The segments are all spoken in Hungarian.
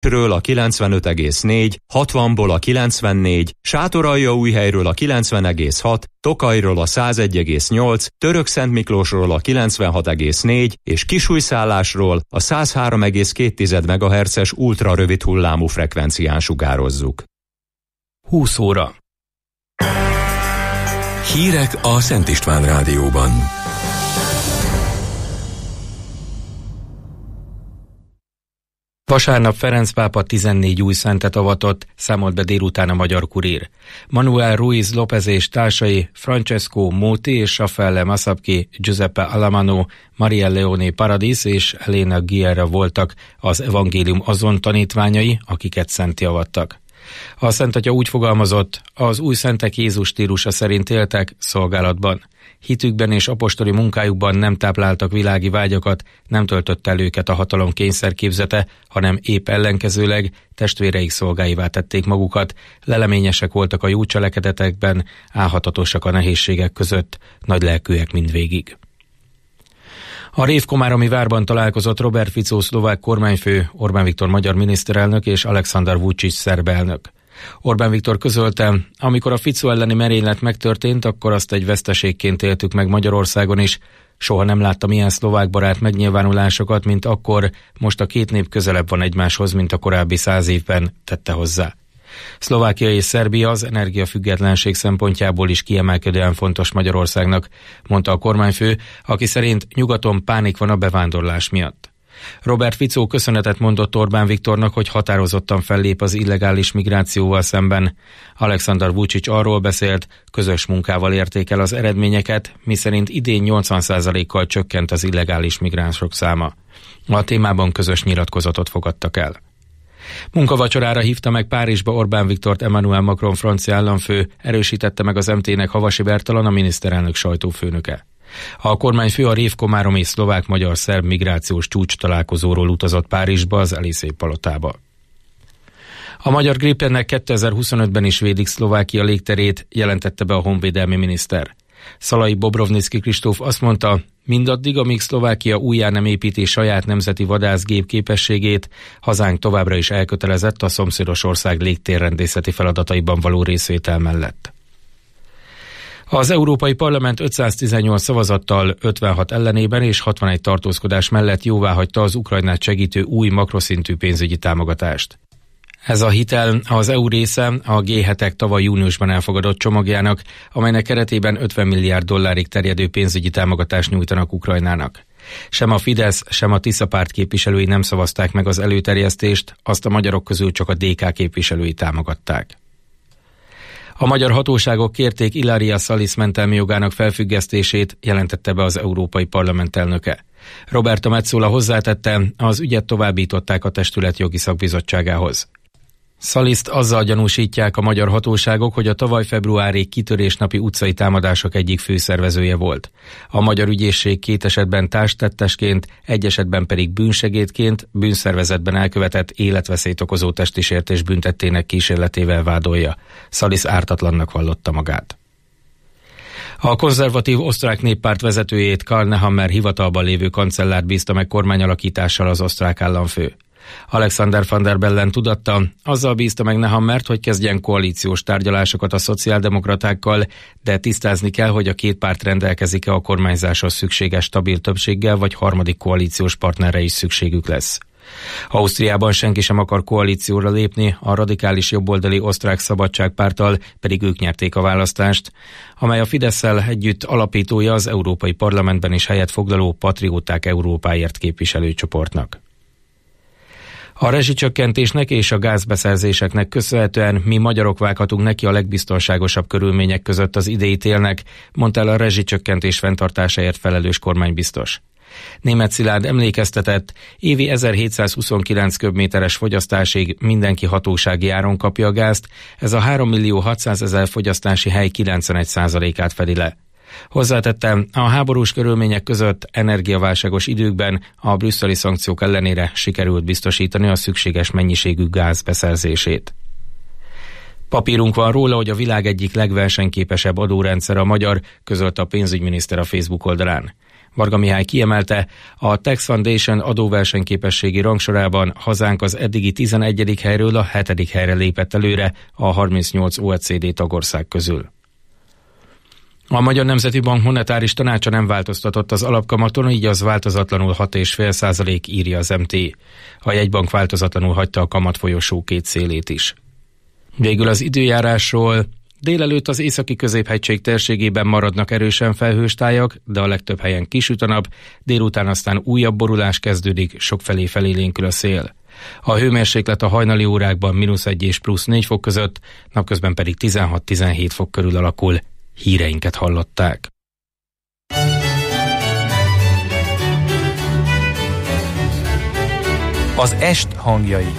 Pestről a 95,4, 60-ból a 94, Sátoraljaújhelyről a 90,6, Tokajról a 101,8, Törökszentmiklósról a 96,4 és Kisújszállásról a 103,2 MHz-es ultrarövid hullámú frekvencián sugározzuk. 20 óra. Hírek a Szent István Rádióban. Vasárnap Ferenc pápa 14 új szentet avatott, számolt be délután a Magyar Kurír. Manuel Ruiz López és társai Francesco Moti és Raffaele Masapki, Giuseppe Alamano, Maria Leone Paradis és Elena Guerra voltak az evangélium azon tanítványai, akiket szentté avattak. A Szentatya úgy fogalmazott, az új szentek Jézus stílusa szerint éltek szolgálatban. Hitükben és apostoli munkájukban nem tápláltak világi vágyakat, nem töltött el őket a hatalom kényszerképzete, hanem épp ellenkezőleg testvéreik szolgáivá tették magukat, leleményesek voltak a jó cselekedetekben, álhatatosak a nehézségek között, nagylelkűek mindvégig. A Révkomáromi várban találkozott Robert Fico szlovák kormányfő, Orbán Viktor magyar miniszterelnök és Alexander Vučić szerb elnök. Orbán Viktor közölte, amikor a Fico elleni merénylet megtörtént, akkor azt egy veszteségként éltük meg Magyarországon is. Soha nem láttam ilyen szlovák barát megnyilvánulásokat, mint akkor, most a két nép közelebb van egymáshoz, mint a korábbi 100 évben, tette hozzá. Szlovákia és Szerbia az energiafüggetlenség szempontjából is kiemelkedően fontos Magyarországnak, mondta a kormányfő, aki szerint nyugaton pánik van a bevándorlás miatt. Robert Fico köszönetet mondott Orbán Viktornak, hogy határozottan fellép az illegális migrációval szemben. Alexander Vučić arról beszélt, közös munkával érték el az eredményeket, miszerint idén 80%-kal csökkent az illegális migránsok száma. A témában közös nyilatkozatot fogadtak el. Munkavacsorára hívta meg Párizsba Orbán Viktort Emmanuel Macron francia államfő, erősítette meg az MT-nek Havasi Bertalan, a miniszterelnök sajtófőnöke. A kormányfő a révkomáromi szlovák-magyar-szerb migrációs csúcs találkozóról utazott Párizsba, az Élysée palotába. A magyar Gripennek 2025-ben is védik Szlovákia légterét, jelentette be a honvédelmi miniszter. Szalai Bobrovnicki Kristóf azt mondta, mindaddig, amíg Szlovákia újjá nem építi saját nemzeti vadászgép képességét, hazánk továbbra is elkötelezett a szomszédos ország légtérrendészeti feladataiban való részvétel mellett. Az Európai Parlament 518 szavazattal 56 ellenében és 61 tartózkodás mellett jóváhagyta az Ukrajnát segítő új makroszintű pénzügyi támogatást. Ez a hitel az EU része a G7-ek tavaly júniusban elfogadott csomagjának, amelynek keretében 50 milliárd dollárig terjedő pénzügyi támogatást nyújtanak Ukrajnának. Sem a Fidesz, sem a Tisza párt képviselői nem szavazták meg az előterjesztést, azt a magyarok közül csak a DK képviselői támogatták. A magyar hatóságok kérték Ilaria Salis mentelmi jogának felfüggesztését, jelentette be az Európai Parlament elnöke. Roberta Metsola hozzátette, az ügyet továbbították a testület jogi szakbizottságához. Saliszt azzal gyanúsítják a magyar hatóságok, hogy a tavaly februári kitörésnapi utcai támadások egyik főszervezője volt. A magyar ügyészség 2 esetben társtettesként, 1 esetben pedig bűnsegédként bűnszervezetben elkövetett életveszélyt okozó testi sértés büntettének kísérletével vádolja. Salisz ártatlannak vallotta magát. A konzervatív osztrák néppárt vezetőjét Karl Nehammer hivatalban lévő kancellárt bízta meg kormányalakítással az osztrák államfő. Alexander van der Bellen tudatta, azzal bízta meg Nehammert, hogy kezdjen koalíciós tárgyalásokat a szociáldemokratákkal, de tisztázni kell, hogy a két párt rendelkezik-e a kormányzáshoz szükséges stabil többséggel, vagy harmadik koalíciós partnerre is szükségük lesz. Ausztriában senki sem akar koalícióra lépni, a radikális jobboldali osztrák szabadságpárttal pedig ők nyerték a választást, amely a Fidesszel együtt alapítója az Európai Parlamentben is helyet foglaló Patrióták Európáért képviselőcsoportnak. A rezsicsökkentésnek és a gázbeszerzéseknek köszönhetően mi magyarok vághatunk neki a legbiztonságosabb körülmények között az idei télnek, mondta el a rezsicsökkentés fenntartásáért felelős kormánybiztos. Németh Szilárd emlékeztetett, évi 1729 köbméteres fogyasztásig mindenki hatósági áron kapja a gázt, ez a 3.600.000 fogyasztási hely 91%-át fedi le. Hozzátette, a háborús körülmények között energiaválságos időkben a brüsszeli szankciók ellenére sikerült biztosítani a szükséges mennyiségű gáz beszerzését. Papírunk van róla, hogy a világ egyik legversenyképesebb adórendszer a magyar, közölte a pénzügyminiszter a Facebook oldalán. Varga Mihály kiemelte, a Tax Foundation adóversenyképességi rangsorában hazánk az eddigi 11. helyről a 7. helyre lépett előre a 38 OECD tagország közül. A Magyar Nemzeti Bank monetáris tanácsa nem változtatott az alapkamaton, így az változatlanul 6,5%, írja az MT. A jegybank változatlanul hagyta a kamatfolyosó két szélét is. Végül az időjárásról. Délelőtt az északi középhegység térségében maradnak erősen felhős tájak, de a legtöbb helyen kisüt a nap, délután aztán újabb borulás kezdődik, sokfelé felélénkül a szél. A hőmérséklet a hajnali órákban -1 és +4 fok között, napközben pedig 16-17 fok körül alakul. Híreinket hallották. Az est hangjai.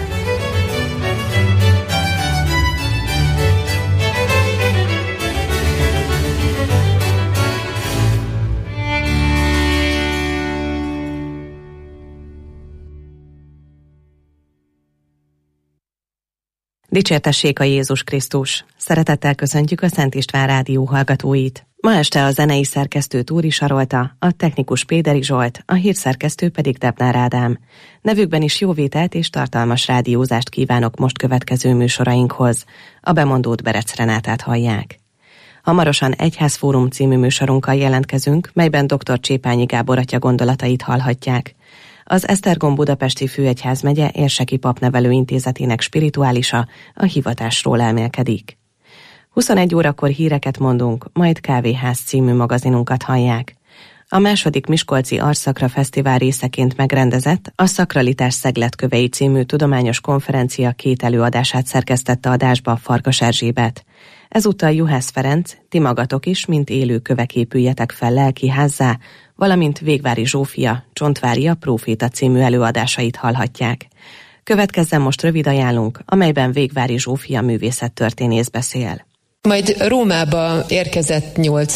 Dicsértessék a Jézus Krisztus! Szeretettel köszöntjük a Szent István Rádió hallgatóit. Ma este a zenei szerkesztő Túri Sarolta, a technikus Péderi Zsolt, a hírszerkesztő pedig Debnár Ádám. Nevükben is jóvételt és tartalmas rádiózást kívánok most következő műsorainkhoz. A bemondót Berec Renátát hallják. Hamarosan Egyházfórum című műsorunkkal jelentkezünk, melyben dr. Csépányi Gábor atya gondolatait hallhatják. Az Esztergom Budapesti Főegyházmegye Érseki Papnevelő Intézetének spirituálisa a hivatásról elmélkedik. 21 órakor híreket mondunk, majd Kávéház című magazinunkat hallják. A második Miskolci Arszakra Fesztivál részeként megrendezett a Szakralitás Szegletkövei című tudományos konferencia 2 előadását szerkesztette adásba Farkas Erzsébet. Ezúttal Juhász Ferenc, ti magatok is, mint élő kövek épüljetek fel lelkiházzá, valamint Végvári Zsófia, Csontvária próféta című előadásait hallhatják. Következzen most rövid ajánlunk, amelyben Végvári Zsófia művészettörténész beszél. Majd Rómába érkezett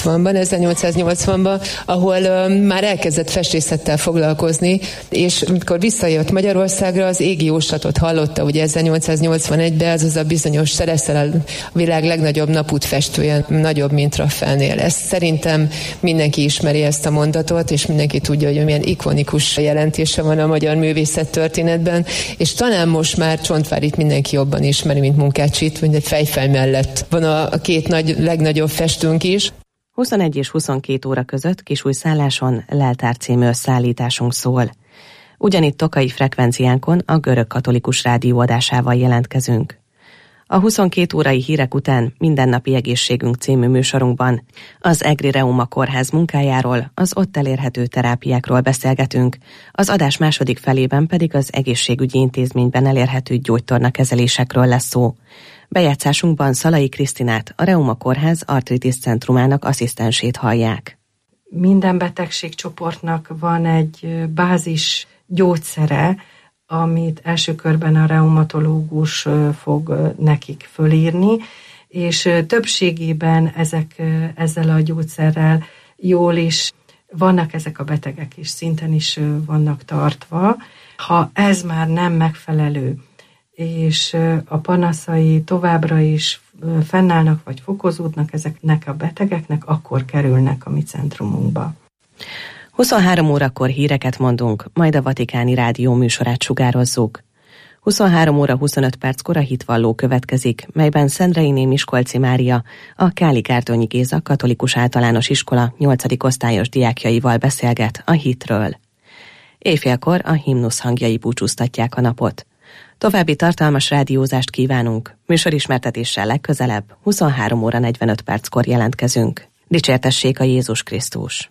1880-ban, ahol már elkezdett festészettel foglalkozni, és amikor visszajött Magyarországra, az égi jóslatot hallotta, ugye 1881-ben ez az a bizonyos Szereszel a világ legnagyobb napútfestője, nagyobb, mint Raffaelnél. Ezt szerintem mindenki ismeri ezt a mondatot, és mindenki tudja, hogy milyen ikonikus jelentése van a magyar művészettörténetben, és talán most már Csontvárit mindenki jobban ismeri, mint Munkácsit, mint egy fejfej mellett van a 2 legnagyobb festőnk is. 21 és 22 óra között Kisújszálláson Leltár című összeállításunk szól. Ugyanitt Tokai frekvenciánkon a Görög Katolikus Rádió adásával jelentkezünk. A 22 órai hírek után Mindennapi Egészségünk című műsorunkban az Egri Reuma Kórház munkájáról, az ott elérhető terápiákról beszélgetünk, az adás második felében pedig az egészségügyi intézményben elérhető gyógytornakezelésekről lesz szó. Bejátszásunkban Szalai Krisztinát, a Reuma Kórház artritis centrumának asszisztensét hallják. Minden betegségcsoportnak van egy bázis gyógyszere, amit első körben a reumatológus fog nekik fölírni, és többségében ezzel a gyógyszerrel jól is vannak ezek a betegek, és szinten is vannak tartva. Ha ez már nem megfelelő, és a panaszai továbbra is fennállnak, vagy fokozódnak ezeknek a betegeknek, akkor kerülnek a mi centrumunkba. 23 órakor híreket mondunk, majd a Vatikáni Rádió műsorát sugározzuk. 23 óra 25 perckor a hitvalló következik, melyben Szendreiné Miskolci Mária, a Káli Gárdonyi Géza Katolikus Általános Iskola 8. osztályos diákjaival beszélget a hitről. Éjfélkor a himnusz hangjai búcsúztatják a napot. További tartalmas rádiózást kívánunk, műsorismertetéssel legközelebb 23 óra 45 perckor jelentkezünk. Dicsértessék a Jézus Krisztus!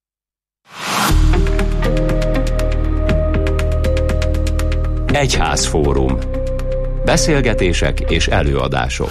Egyházfórum. Beszélgetések és előadások.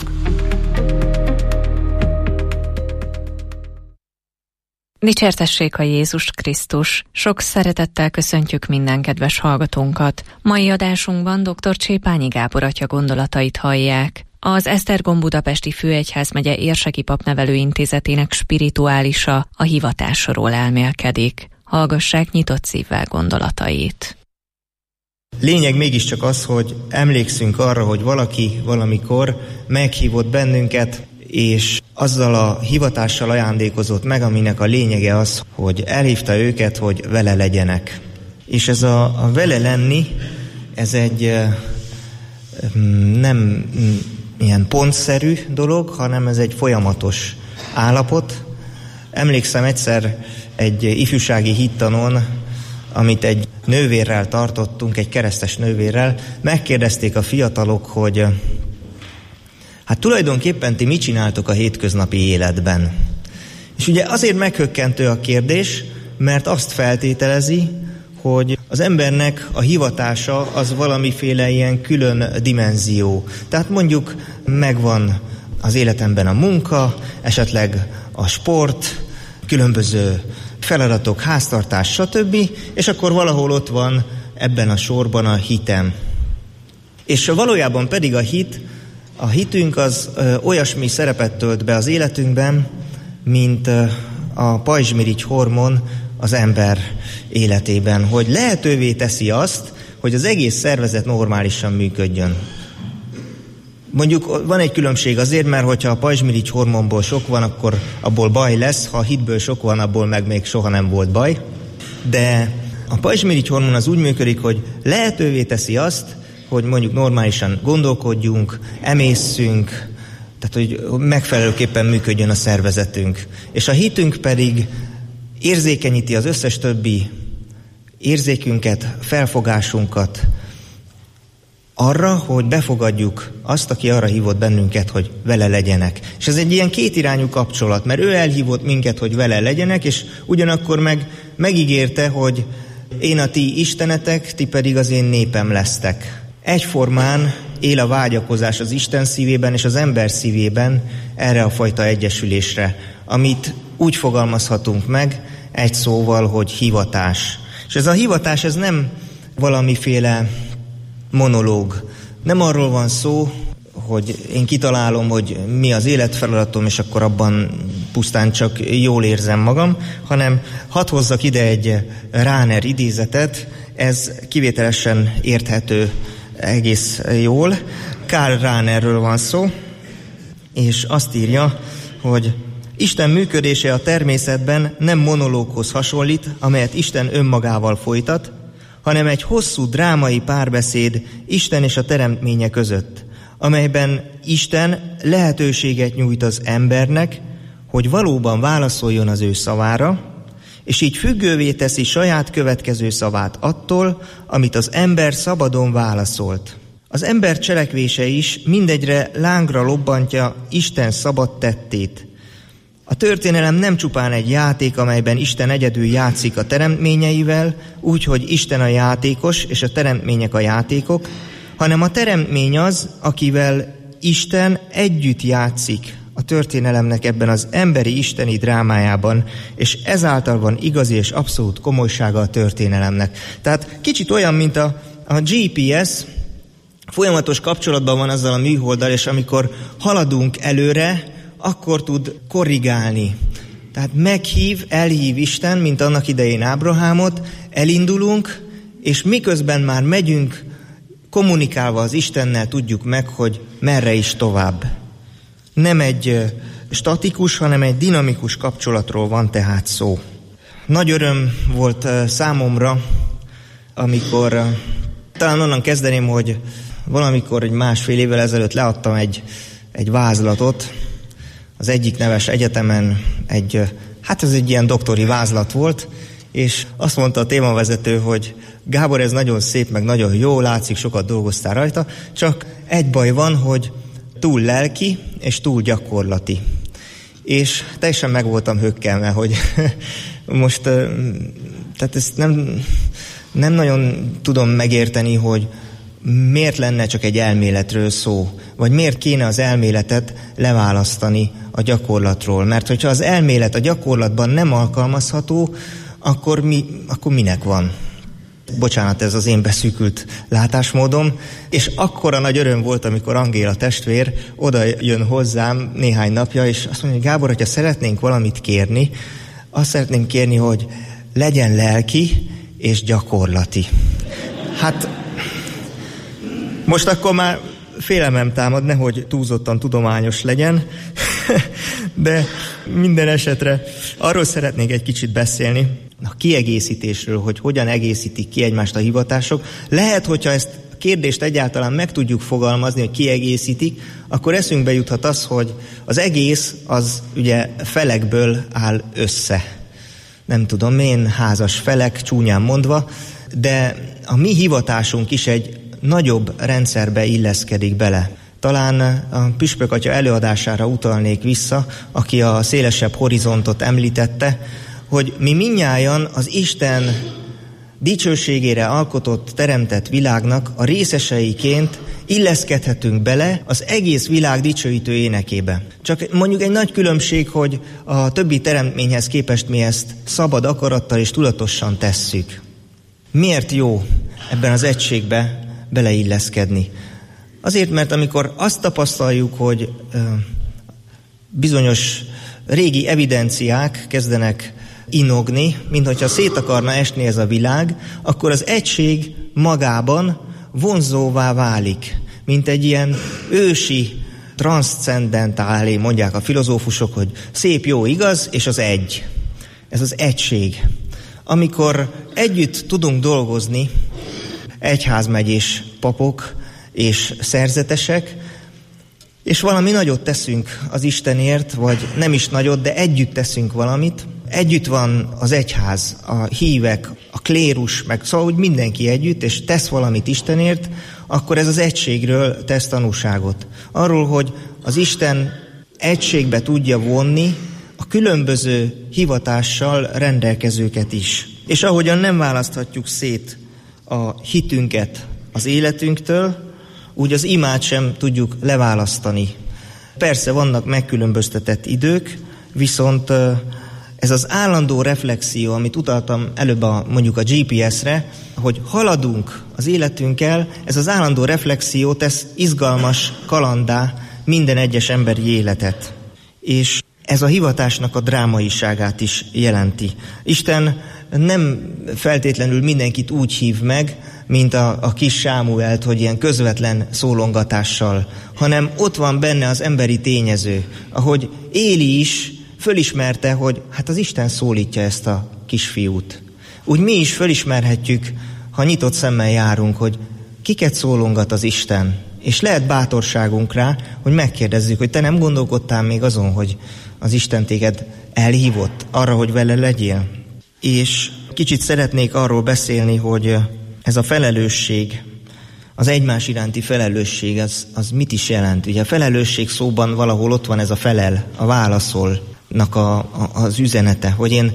Dicsértessék a Jézus Krisztus! Sok szeretettel köszöntjük minden kedves hallgatónkat. Mai adásunkban dr. Csépányi Gábor atya gondolatait hallják. Az Esztergom Budapesti Főegyházmegye Érseki Papnevelő Intézetének spirituálisa a hivatásról elmélkedik. Hallgassák nyitott szívvel gondolatait. Lényeg mégiscsak az, hogy emlékszünk arra, hogy valaki valamikor meghívott bennünket és azzal a hivatással ajándékozott meg, aminek a lényege az, hogy elhívta őket, hogy vele legyenek. És ez a vele lenni, ez egy nem ilyen pontszerű dolog, hanem ez egy folyamatos állapot. Emlékszem egyszer egy ifjúsági hittanon, amit egy nővérrel tartottunk, egy keresztes nővérrel, megkérdezték a fiatalok, hogy hát tulajdonképpen ti mit csináltok a hétköznapi életben? És ugye azért meghökkentő a kérdés, mert azt feltételezi, hogy az embernek a hivatása az valamiféle ilyen külön dimenzió. Tehát mondjuk megvan az életemben a munka, esetleg a sport, különböző feladatok, háztartás, stb. És akkor valahol ott van ebben a sorban a hitem. És valójában pedig a hitünk az olyasmi szerepet tölt be az életünkben, mint a pajzsmirigy hormon az ember életében, hogy lehetővé teszi azt, hogy az egész szervezet normálisan működjön. Mondjuk van egy különbség azért, mert hogyha a pajzsmirigy hormonból sok van, akkor abból baj lesz, ha a hitből sok van, abból meg még soha nem volt baj. De a pajzsmirigy hormon az úgy működik, hogy lehetővé teszi azt, hogy mondjuk normálisan gondolkodjunk, emészszünk, tehát hogy megfelelőképpen működjön a szervezetünk. És a hitünk pedig érzékenyíti az összes többi érzékünket, felfogásunkat arra, hogy befogadjuk azt, aki arra hívott bennünket, hogy vele legyenek. És ez egy ilyen kétirányú kapcsolat, mert ő elhívott minket, hogy vele legyenek, és ugyanakkor megígérte, hogy én a ti istenetek, ti pedig az én népem lesztek. Egyformán él a vágyakozás az Isten szívében és az ember szívében erre a fajta egyesülésre, amit úgy fogalmazhatunk meg egy szóval, hogy hivatás. És ez a hivatás, ez nem valamiféle monológ. Nem arról van szó, hogy én kitalálom, hogy mi az életfeladatom, és akkor abban pusztán csak jól érzem magam, hanem hadd hozzak ide egy Rahner idézetet, ez kivételesen érthető egész jól. Karl Rahnerről van szó, és azt írja, hogy Isten működése a természetben nem monológhoz hasonlít, amelyet Isten önmagával folytat, hanem egy hosszú drámai párbeszéd Isten és a teremtménye között, amelyben Isten lehetőséget nyújt az embernek, hogy valóban válaszoljon az ő szavára, és így függővé teszi saját következő szavát attól, amit az ember szabadon válaszolt. Az ember cselekvése is mindegyre lángra lobbantja Isten szabad tettét. A történelem nem csupán egy játék, amelyben Isten egyedül játszik a teremtményeivel, úgy, hogy Isten a játékos és a teremtmények a játékok, hanem a teremtmény az, akivel Isten együtt játszik a történelemnek ebben az emberi isteni drámájában, és ezáltal van igazi és abszolút komolysága a történelemnek. Tehát kicsit olyan, mint a GPS, folyamatos kapcsolatban van azzal a műholddal, és amikor haladunk előre, akkor tud korrigálni. Tehát elhív Isten, mint annak idején Ábrahámot, elindulunk, és miközben már megyünk, kommunikálva az Istennel tudjuk meg, hogy merre is tovább. Nem egy statikus, hanem egy dinamikus kapcsolatról van tehát szó. Nagy öröm volt számomra, amikor, talán onnan kezdeném, hogy valamikor egy 1,5 évvel ezelőtt leadtam egy vázlatot, az egyik neves egyetemen ez egy ilyen doktori vázlat volt, és azt mondta a témavezető, hogy Gábor, ez nagyon szép, meg nagyon jó, látszik, sokat dolgoztál rajta, csak egy baj van, hogy túl lelki és túl gyakorlati. És teljesen meg voltam hökkelve, hogy most, tehát ezt nem nagyon tudom megérteni, hogy miért lenne csak egy elméletről szó, vagy miért kéne az elméletet leválasztani a gyakorlatról. Mert hogyha az elmélet a gyakorlatban nem alkalmazható, akkor minek van? Bocsánat, ez az én beszűkült látásmódom. És akkora nagy öröm volt, amikor Angéla testvér oda jön hozzám néhány napja, és azt mondja, hogy Gábor, hogyha szeretnénk valamit kérni, azt szeretnénk kérni, hogy legyen lelki és gyakorlati. Hát most akkor már félelmem támad, nehogy túlzottan tudományos legyen, de minden esetre arról szeretnék egy kicsit beszélni, a kiegészítésről, hogy hogyan egészítik ki egymást a hivatások. Lehet, hogyha ezt a kérdést egyáltalán meg tudjuk fogalmazni, hogy kiegészítik, akkor eszünkbe juthat az, hogy az egész az ugye felekből áll össze. Nem tudom én, házas felek, csúnyán mondva, de a mi hivatásunk is egy nagyobb rendszerbe illeszkedik bele. Talán a püspök atya előadására utalnék vissza, aki a szélesebb horizontot említette, hogy mi mindnyájan az Isten dicsőségére alkotott, teremtett világnak a részeseiként illeszkedhetünk bele az egész világ dicsőítő énekébe. Csak mondjuk egy nagy különbség, hogy a többi teremtményhez képest mi ezt szabad akarattal és tudatosan tesszük. Miért jó ebben az egységbe beleilleszkedni? Azért, mert amikor azt tapasztaljuk, hogy bizonyos régi evidenciák kezdenek inogni, minthogyha szét akarna esni ez a világ, akkor az egység magában vonzóvá válik, mint egy ilyen ősi, transzcendentálé, mondják a filozófusok, hogy szép, jó, igaz, és az egy. Ez az egység. Amikor együtt tudunk dolgozni, egyházmegyés papok és szerzetesek, és valami nagyot teszünk az Istenért, vagy nem is nagyot, de együtt teszünk valamit. Együtt van az egyház, a hívek, a klérus, meg szóval úgy mindenki együtt, és tesz valamit Istenért, akkor ez az egységről tesz tanúságot. Arról, hogy az Isten egységbe tudja vonni a különböző hivatással rendelkezőket is. És ahogyan nem választhatjuk szét a hitünket az életünktől, úgy az imát sem tudjuk leválasztani. Persze vannak megkülönböztetett idők, viszont ez az állandó reflexió, amit utaltam előbb mondjuk a GPS-re, hogy haladunk az életünkkel, ez az állandó reflexió tesz izgalmas kalanddá minden egyes emberi életet. És ez a hivatásnak a drámaiságát is jelenti. Isten nem feltétlenül mindenkit úgy hív meg, mint a kis Sámuelt, hogy ilyen közvetlen szólongatással, hanem ott van benne az emberi tényező, ahogy Éli is fölismerte, hogy hát az Isten szólítja ezt a kisfiút. Úgy mi is fölismerhetjük, ha nyitott szemmel járunk, hogy kiket szólongat az Isten, és lehet bátorságunk rá, hogy megkérdezzük, hogy te nem gondolkodtál még azon, hogy az Isten téged elhívott arra, hogy vele legyél. És kicsit szeretnék arról beszélni, hogy ez a felelősség, az egymás iránti felelősség, az mit is jelent? Ugye a felelősség szóban valahol ott van ez a felel, a válaszolnak az üzenete, hogy én,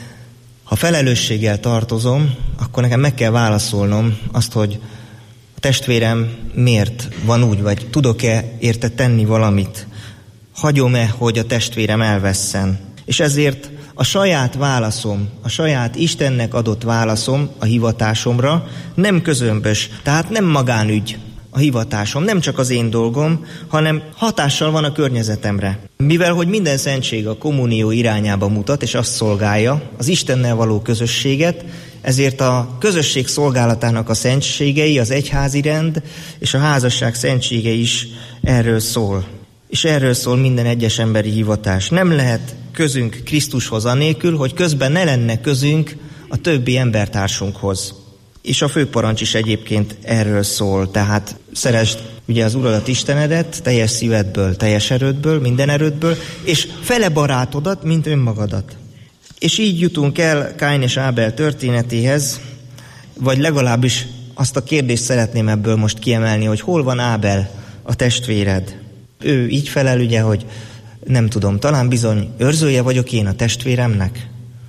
ha felelősséggel tartozom, akkor nekem meg kell válaszolnom azt, hogy a testvérem miért van úgy, vagy tudok-e érte tenni valamit? Hagyom-e, hogy a testvérem elvesszen? És ezért a saját válaszom, a saját Istennek adott válaszom a hivatásomra nem közömbös, tehát nem magánügy a hivatásom, nem csak az én dolgom, hanem hatással van a környezetemre. Mivel, hogy minden szentség a kommunió irányába mutat, és azt szolgálja, az Istennel való közösséget, ezért a közösség szolgálatának a szentségei, az egyházi rend és a házasság szentsége is erről szól. És erről szól minden egyes emberi hivatás. Nem lehet közünk Krisztushoz anélkül, hogy közben ne lenne közünk a többi embertársunkhoz. És a főparancs is egyébként erről szól. Tehát szeresd ugye az Uradat Istenedet teljes szívedből, teljes erődből, minden erődből, és fele barátodat, mint önmagadat. És így jutunk el Káin és Ábel történetéhez, vagy legalábbis azt a kérdést szeretném ebből most kiemelni, hogy hol van Ábel, a testvéred? Ő így felel ugye, hogy nem tudom, talán bizony őrzője vagyok én a testvéremnek?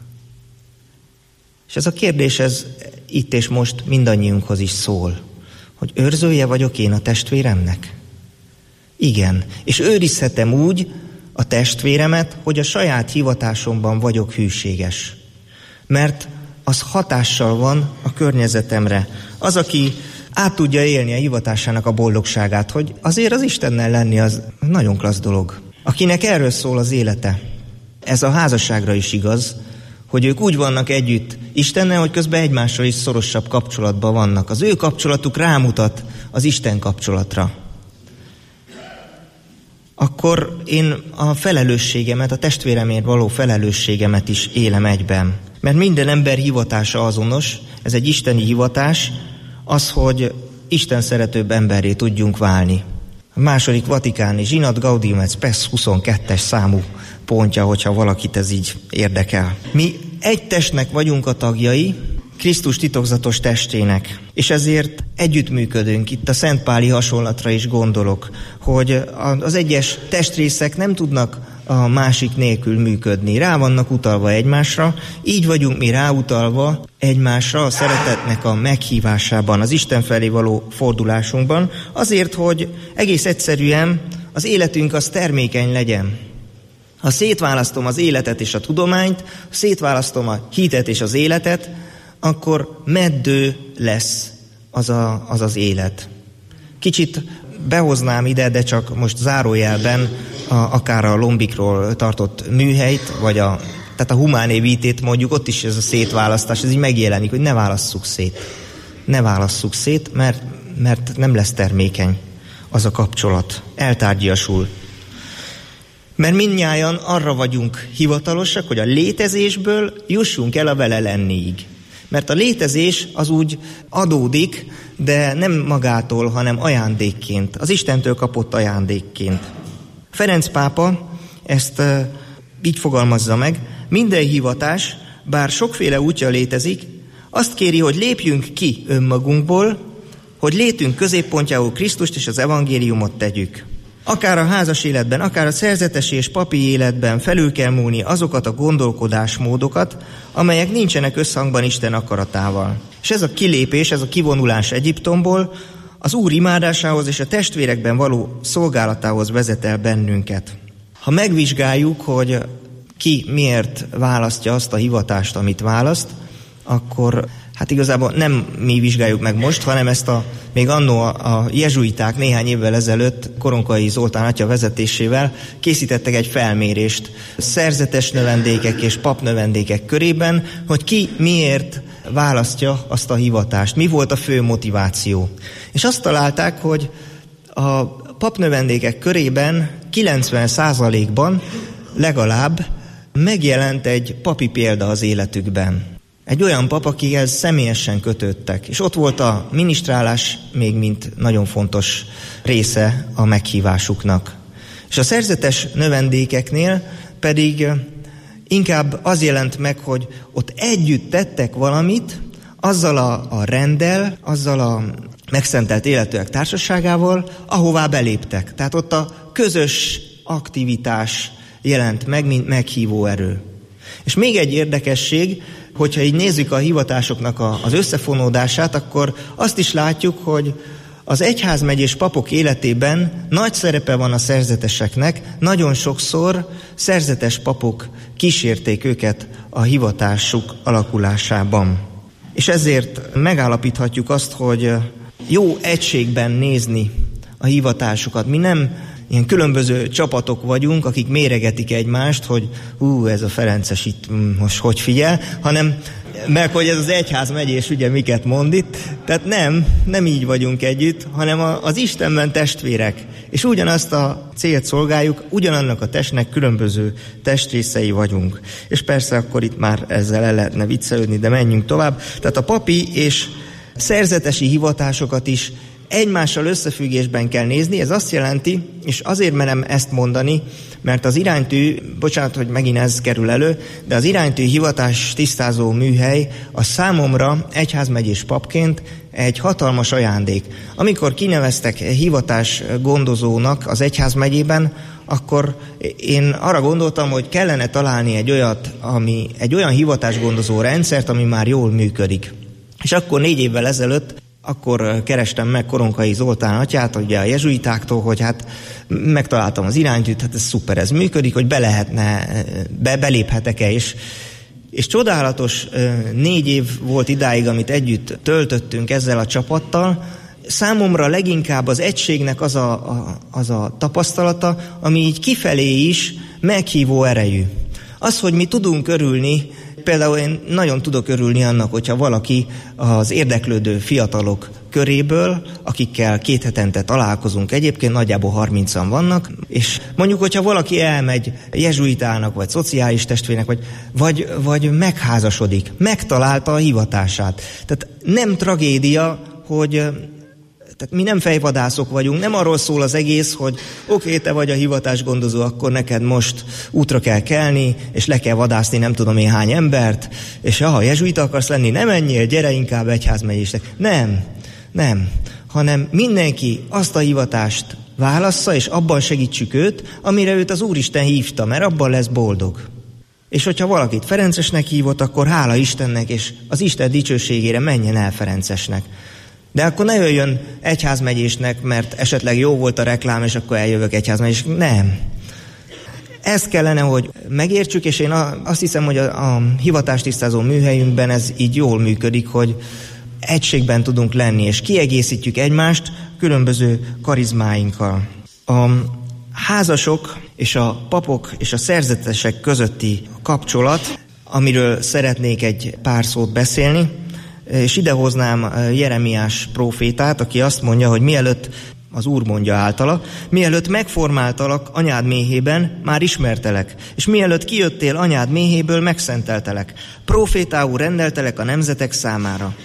És ez a kérdés, ez itt és most mindannyiunkhoz is szól, hogy őrzője vagyok én a testvéremnek? Igen, és őrizhetem úgy a testvéremet, hogy a saját hivatásomban vagyok hűséges. Mert az hatással van a környezetemre. Az, aki át tudja élni a hivatásának a boldogságát, hogy azért az Istennel lenni az nagyon klassz dolog. Akinek erről szól az élete. Ez a házasságra is igaz, hogy ők úgy vannak együtt Istennel, hogy közben egymással is szorosabb kapcsolatban vannak. Az ő kapcsolatuk rámutat az Isten kapcsolatra. akkor én a felelősségemet, a testvéremért való felelősségemet is élem egyben. Mert minden ember hivatása azonos, ez egy isteni hivatás, az, hogy Isten szeretőbb emberré tudjunk válni. A második vatikáni zsinat Gaudium et Spes 22-es számú pontja, hogyha valakit ez így érdekel. Mi egy testnek vagyunk a tagjai, Krisztus titokzatos testének, és ezért együttműködünk. Itt a szentpáli hasonlatra is gondolok, hogy az egyes testrészek nem tudnak a másik nélkül működni. Rá vannak utalva egymásra, így vagyunk mi ráutalva egymásra a szeretetnek a meghívásában, az Isten felé való fordulásunkban, azért, hogy egész egyszerűen az életünk az termékeny legyen. Ha szétválasztom az életet és a tudományt, ha szétválasztom a hitet és az életet, akkor meddő lesz az élet. Kicsit behoznám ide, de csak most zárójelben akár a Lombikról tartott műhelyt, vagy tehát a Humáné Vitét mondjuk, ott is ez a szétválasztás, ez így megjelenik, hogy ne válasszuk szét. Ne válasszuk szét, mert nem lesz termékeny az a kapcsolat. Eltárgyasul. Mert mindnyájan arra vagyunk hivatalosak, hogy a létezésből jussunk el a vele lenniig. Mert a létezés az úgy adódik, de nem magától, hanem ajándékként. Az Istentől kapott ajándékként. Ferenc pápa ezt így fogalmazza meg: minden hivatás, bár sokféle útja létezik, azt kéri, hogy lépjünk ki önmagunkból, hogy létünk középpontjául Krisztust és az evangéliumot tegyük. Akár a házas életben, akár a szerzetesi és papi életben felül kell múlni azokat a gondolkodásmódokat, amelyek nincsenek összhangban Isten akaratával. És ez a kilépés, ez a kivonulás Egyiptomból az Úr imádásához és a testvérekben való szolgálatához vezet el bennünket. Ha megvizsgáljuk, hogy ki miért választja azt a hivatást, amit választ, akkor hát igazából nem mi vizsgáljuk meg most, hanem ezt még annó a jezsuiták néhány évvel ezelőtt Koronkai Zoltán atya vezetésével készítettek egy felmérést szerzetes növendékek és papnövendékek körében, hogy ki miért választja azt a hivatást, mi volt a fő motiváció. És azt találták, hogy a papnövendékek körében 90%-ban legalább megjelent egy papi példa az életükben. Egy olyan pap, akihez személyesen kötődtek, és ott volt a minisztrálás még mint nagyon fontos része a meghívásuknak. És a szerzetes növendékeknél pedig inkább az jelent meg, hogy ott együtt tettek valamit, azzal a renddel, azzal a megszentelt életűek társaságával, ahová beléptek. Tehát ott a közös aktivitás jelent meg, mint meghívó erő. És még egy érdekesség, hogyha így nézzük a hivatásoknak az összefonódását, akkor azt is látjuk, hogy az egyházmegyés papok életében nagy szerepe van a szerzeteseknek, nagyon sokszor szerzetes papok kísérték őket a hivatásuk alakulásában. És ezért megállapíthatjuk azt, hogy jó egységben nézni a hivatásukat. Mi nem ilyen különböző csapatok vagyunk, akik méregetik egymást, hogy ez a Ferences itt most hogy figyel, hanem meg hogy ez az egyházmegyés ugye miket mond itt. Tehát nem így vagyunk együtt, hanem az Istenben testvérek. És ugyanazt a célt szolgáljuk, ugyanannak a testnek különböző testrészei vagyunk. És persze akkor itt már ezzel el lehetne viccelődni, de menjünk tovább. Tehát a papi és szerzetesi hivatásokat is egymással összefüggésben kell nézni, ez azt jelenti, és azért merem ezt mondani, mert az iránytű, bocsánat, hogy megint ez kerül elő, de az iránytű hivatás tisztázó műhely a számomra egyházmegyés papként egy hatalmas ajándék. Amikor kineveztek hivatás gondozónak az egyházmegyében, akkor én arra gondoltam, hogy kellene találni egy olyan hivatásgondozó rendszert, ami már jól működik. És akkor 4 évvel ezelőtt akkor kerestem meg Koronkai Zoltán atyát, ugye a jezsuitáktól, hogy hát megtaláltam az iránytűt, hát ez szuper, ez működik, hogy beléphetek-e, és csodálatos 4 év volt idáig, amit együtt töltöttünk ezzel a csapattal. Számomra leginkább az egységnek az a tapasztalata, ami így kifelé is meghívó erejű. Az, hogy mi tudunk örülni, például én nagyon tudok örülni annak, hogyha valaki az érdeklődő fiatalok köréből, akikkel 2 hetente találkozunk, egyébként nagyjából 30-an vannak, és mondjuk, hogyha valaki elmegy jezsuitának, vagy szociális testvérnek, vagy megházasodik, megtalálta a hivatását. Tehát nem tragédia, hogy tehát mi nem fejvadászok vagyunk, nem arról szól az egész, hogy oké, te vagy a hivatásgondozó, akkor neked most útra kell kelni, és le kell vadászni nem tudom én hány embert, és ha jezsuita akarsz lenni, nem menjél, gyere inkább egyházmegyésnek. Nem, hanem mindenki azt a hivatást válassza, és abban segítsük őt, amire őt az Úristen hívta, mert abban lesz boldog. És hogyha valakit Ferencesnek hívott, akkor hála Istennek, és az Isten dicsőségére menjen el Ferencesnek. De akkor ne jöjjön egyházmegyésnek, mert esetleg jó volt a reklám, és akkor eljövök egyházmegyésnek. Nem. Ezt kellene, hogy megértsük, és én azt hiszem, hogy a hivatástisztázó műhelyünkben ez így jól működik, hogy egységben tudunk lenni, és kiegészítjük egymást különböző karizmáinkkal. A házasok és a papok és a szerzetesek közötti kapcsolat, amiről szeretnék egy pár szót beszélni, és idehoznám Jeremiás prófétát, aki azt mondja, hogy mielőtt, az Úr mondja általa, mielőtt megformáltalak anyád méhében, már ismertelek, és mielőtt kijöttél anyád méhéből, megszenteltelek. Prófétául rendeltelek a nemzetek számára.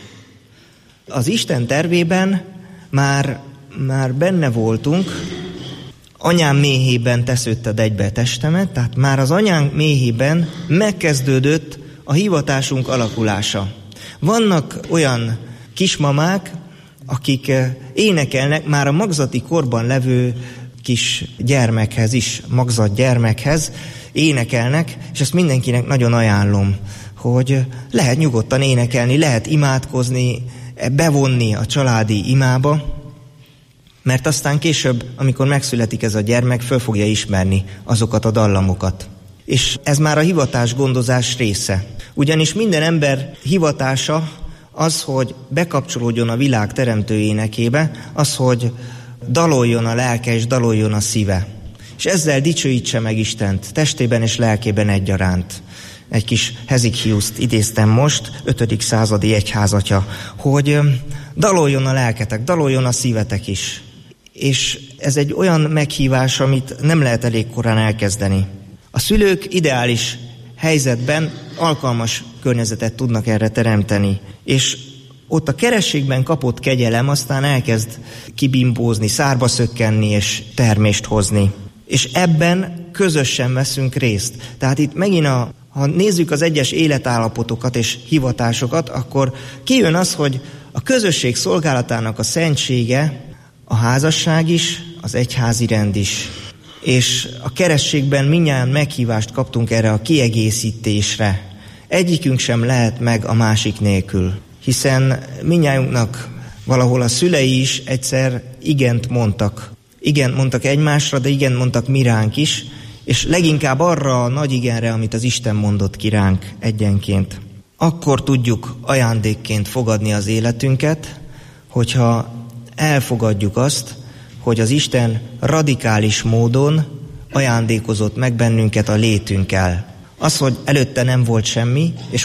Az Isten tervében már benne voltunk, anyám méhében tesződted egybe testemet, tehát már az anyánk méhében megkezdődött a hivatásunk alakulása. Vannak olyan kismamák, akik énekelnek már a magzati korban levő kis gyermekhez is, magzat gyermekhez énekelnek, és ezt mindenkinek nagyon ajánlom, hogy lehet nyugodtan énekelni, lehet imádkozni, bevonni a családi imába, mert aztán később, amikor megszületik ez a gyermek, föl fogja ismerni azokat a dallamokat. És ez már a hivatásgondozás része. Ugyanis minden ember hivatása az, hogy bekapcsolódjon a világ teremtő énekébe, az, hogy daloljon a lelke és daloljon a szíve. És ezzel dicsőítse meg Istent, testében és lelkében egyaránt. Egy kis Hezikiuszt idéztem most, 5. századi egyházatja, hogy daloljon a lelketek, daloljon a szívetek is. És ez egy olyan meghívás, amit nem lehet elég korán elkezdeni. A szülők ideális helyzetben alkalmas környezetet tudnak erre teremteni, és ott a kerességben kapott kegyelem aztán elkezd kibimbózni, szárba szökkenni és termést hozni. És ebben közösen veszünk részt. Tehát itt megint ha nézzük az egyes életállapotokat és hivatásokat, akkor kijön az, hogy a közösség szolgálatának a szentsége, a házasság is, az egyházi rend is. És a kerességben mindnyájan meghívást kaptunk erre a kiegészítésre. Egyikünk sem lehet meg a másik nélkül, hiszen mindnyájunknak valahol a szülei is egyszer igent mondtak. Igent mondtak egymásra, de igent mondtak mi ránk is, és leginkább arra a nagy igenre, amit az Isten mondott ki ránk egyenként. Akkor tudjuk ajándékként fogadni az életünket, hogyha elfogadjuk azt, hogy az Isten radikális módon ajándékozott meg bennünket a létünkkel. Az, hogy előtte nem volt semmi, és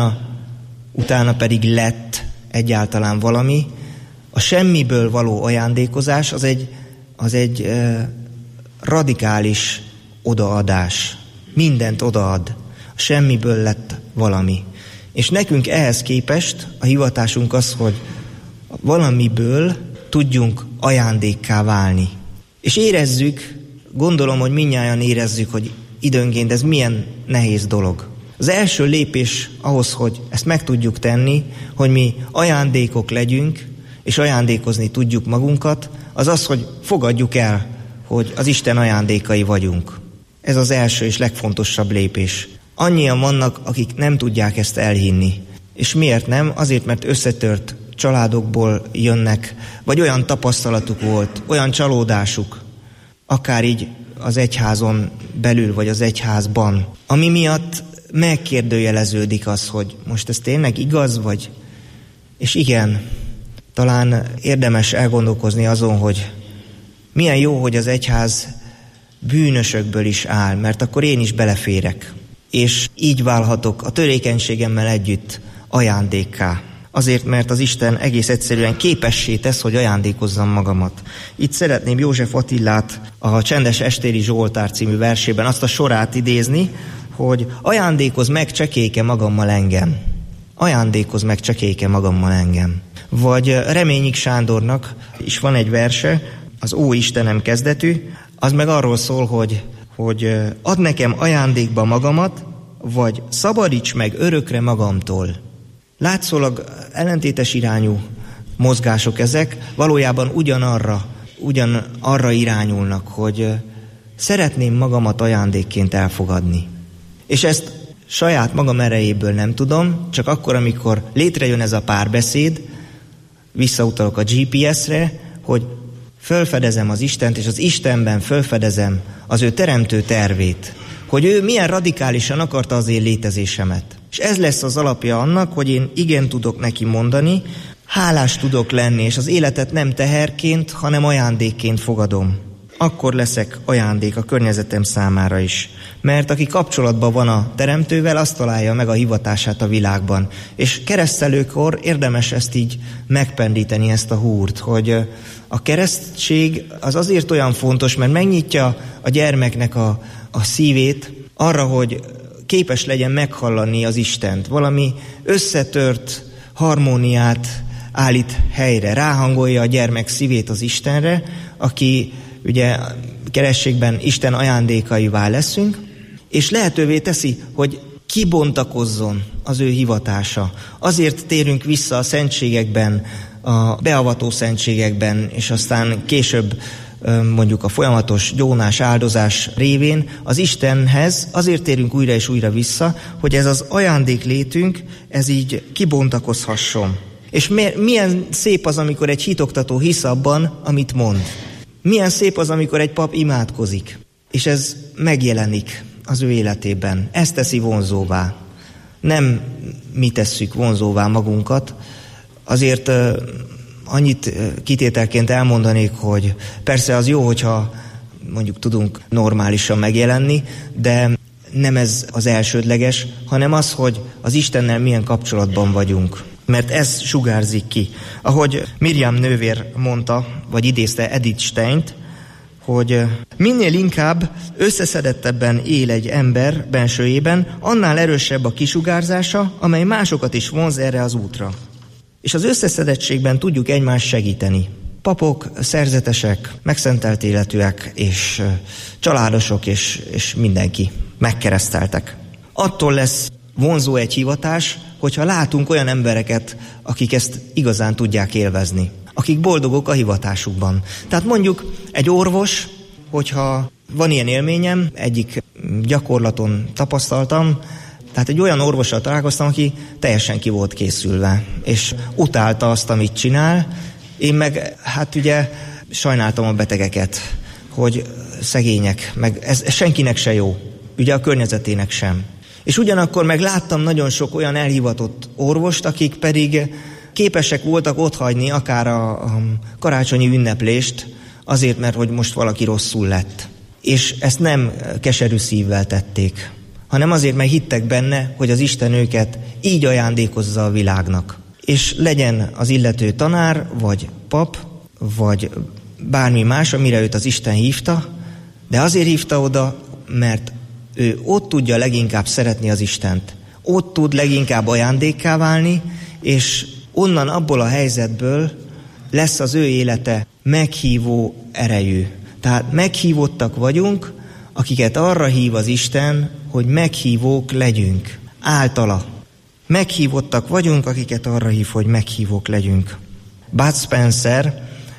utána pedig lett egyáltalán valami, a semmiből való ajándékozás az egy radikális odaadás. Mindent odaad. A semmiből lett valami. És nekünk ehhez képest a hivatásunk az, hogy valamiből tudjunk ajándékká válni. És érezzük, gondolom, hogy mindnyájan érezzük, hogy időnként ez milyen nehéz dolog. Az első lépés ahhoz, hogy ezt meg tudjuk tenni, hogy mi ajándékok legyünk, és ajándékozni tudjuk magunkat, az az, hogy fogadjuk el, hogy az Isten ajándékai vagyunk. Ez az első és legfontosabb lépés. Annyian vannak, akik nem tudják ezt elhinni. És miért nem? Azért, mert összetört családokból jönnek, vagy olyan tapasztalatuk volt, olyan csalódásuk, akár így az egyházon belül, vagy az egyházban, ami miatt megkérdőjeleződik az, hogy most ez tényleg igaz, vagy... És igen, talán érdemes elgondolkozni azon, hogy milyen jó, hogy az egyház bűnösökből is áll, mert akkor én is beleférek. És így válhatok a törékenységemmel együtt ajándékká. Azért, mert az Isten egész egyszerűen képessé tesz, hogy ajándékozzam magamat. Itt szeretném József Attilát a Csendes Estéri Zsoltár című versében azt a sorát idézni, hogy ajándékozz meg csekélyke magammal engem. Ajándékozz meg csekélyke magammal engem. Vagy Reményik Sándornak is van egy verse, az Ó Istenem kezdetű, az meg arról szól, hogy add nekem ajándékba magamat, vagy szabadíts meg örökre magamtól. Látszólag ellentétes irányú mozgások ezek, valójában ugyanarra irányulnak, hogy szeretném magamat ajándékként elfogadni. És ezt saját magam erejéből nem tudom, csak akkor, amikor létrejön ez a párbeszéd, visszautalok a GPS-re, hogy fölfedezem az Istent, és az Istenben fölfedezem az ő teremtő tervét, hogy ő milyen radikálisan akarta az én létezésemet. És ez lesz az alapja annak, hogy én igen tudok neki mondani, hálás tudok lenni, és az életet nem teherként, hanem ajándékként fogadom. Akkor leszek ajándék a környezetem számára is. Mert aki kapcsolatban van a teremtővel, azt találja meg a hivatását a világban. És keresztelőkor érdemes ezt így megpendíteni, ezt a húrt, hogy a keresztség az azért olyan fontos, mert megnyitja a gyermeknek a szívét arra, hogy képes legyen meghallani az Istent. Valami összetört harmóniát állít helyre, ráhangolja a gyermek szívét az Istenre, aki ugye kerességben Isten ajándékaivá leszünk, és lehetővé teszi, hogy kibontakozzon az ő hivatása. Azért térünk vissza a szentségekben, a beavató szentségekben, és aztán később mondjuk a folyamatos gyónás, áldozás révén az Istenhez azért térünk újra és újra vissza, hogy ez az ajándéklétünk, ez így kibontakozhasson. És milyen szép az, amikor egy hitoktató hisz abban, amit mond. Milyen szép az, amikor egy pap imádkozik, és ez megjelenik az ő életében. Ez teszi vonzóvá. Nem mi tesszük vonzóvá magunkat. Azért annyit kitételként elmondanék, hogy persze az jó, hogyha mondjuk tudunk normálisan megjelenni, de nem ez az elsődleges, hanem az, hogy az Istennel milyen kapcsolatban vagyunk. Mert ez sugárzik ki. Ahogy Miriam nővér mondta, vagy idézte Edith Steint, hogy minél inkább összeszedettebben él egy ember bensőjében, annál erősebb a kisugárzása, amely másokat is vonz erre az útra. És az összeszedettségben tudjuk egymást segíteni. Papok, szerzetesek, megszentelt életűek, és családosok, és mindenki megkereszteltek. Attól lesz vonzó egy hivatás, hogyha látunk olyan embereket, akik ezt igazán tudják élvezni, akik boldogok a hivatásukban. Tehát mondjuk egy orvos, hogyha van ilyen élményem, egyik gyakorlaton tapasztaltam, tehát egy olyan orvossal találkoztam, aki teljesen ki volt készülve, és utálta azt, amit csinál. Én meg, hát ugye sajnáltam a betegeket, hogy szegények, meg ez senkinek se jó, ugye a környezetének sem. És ugyanakkor meg láttam nagyon sok olyan elhivatott orvost, akik pedig képesek voltak otthagyni akár a karácsonyi ünneplést, azért, mert hogy most valaki rosszul lett. És ezt nem keserű szívvel tették, hanem azért, mert hittek benne, hogy az Isten őket így ajándékozza a világnak. És legyen az illető tanár, vagy pap, vagy bármi más, amire őt az Isten hívta, de azért hívta oda, mert ő ott tudja leginkább szeretni az Istent. Ott tud leginkább ajándékká válni, és onnan, abból a helyzetből lesz az ő élete meghívó erejű. Tehát meghívottak vagyunk, akiket arra hív az Isten, hogy meghívók legyünk. Általa. Meghívottak vagyunk, akiket arra hív, hogy meghívók legyünk. Bud Spencer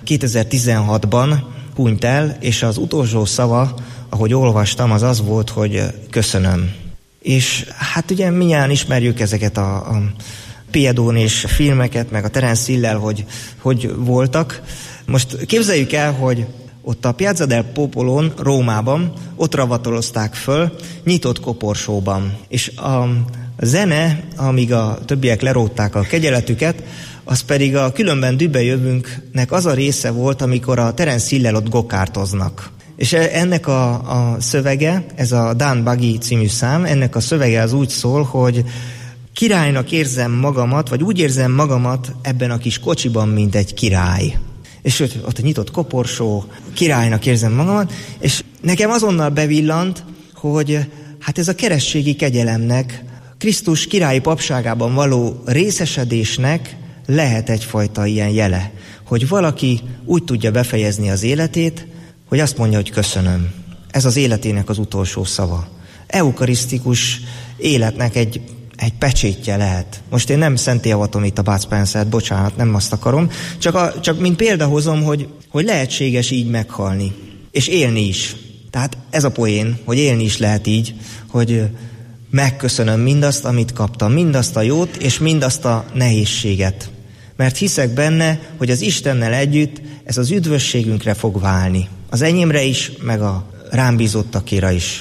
2016-ban hunyt el, és az utolsó szava, ahogy olvastam, az volt, hogy köszönöm. És hát ugye mindjárt ismerjük ezeket a Piedón-és filmeket, meg a Terence Hill-lel, hogy voltak. Most képzeljük el, hogy ott a Piazza del Popolón, Rómában, ott ravatolozták föl, nyitott koporsóban. És a zene, amíg a többiek lerótták a kegyeletüket, az pedig a Különben dühbe jövünknek az a része volt, amikor a Terence Hill-lel ott gokártoznak. És ennek a szövege, ez a Dan Buggy című szám, ennek a szövege az úgy szól, hogy királynak érzem magamat, vagy úgy érzem magamat ebben a kis kocsiban, mint egy király. És ott a nyitott koporsó, királynak érzem magamat, és nekem azonnal bevillant, hogy hát ez a keresztségi kegyelemnek, Krisztus királyi papságában való részesedésnek lehet egyfajta ilyen jele, hogy valaki úgy tudja befejezni az életét, hogy azt mondja, hogy köszönöm. Ez az életének az utolsó szava. Eukarisztikus életnek egy pecsétje lehet. Most én nem szentélyavatom itt a Bud Spencer-t, bocsánat, nem azt akarom, csak mint példa hozom, hogy lehetséges így meghalni, és élni is. Tehát ez a poén, hogy élni is lehet így, hogy megköszönöm mindazt, amit kaptam, mindazt a jót, és mindazt a nehézséget. Mert hiszek benne, hogy az Istennel együtt ez az üdvösségünkre fog válni. Az enyémre is, meg a rám bízottakéra is.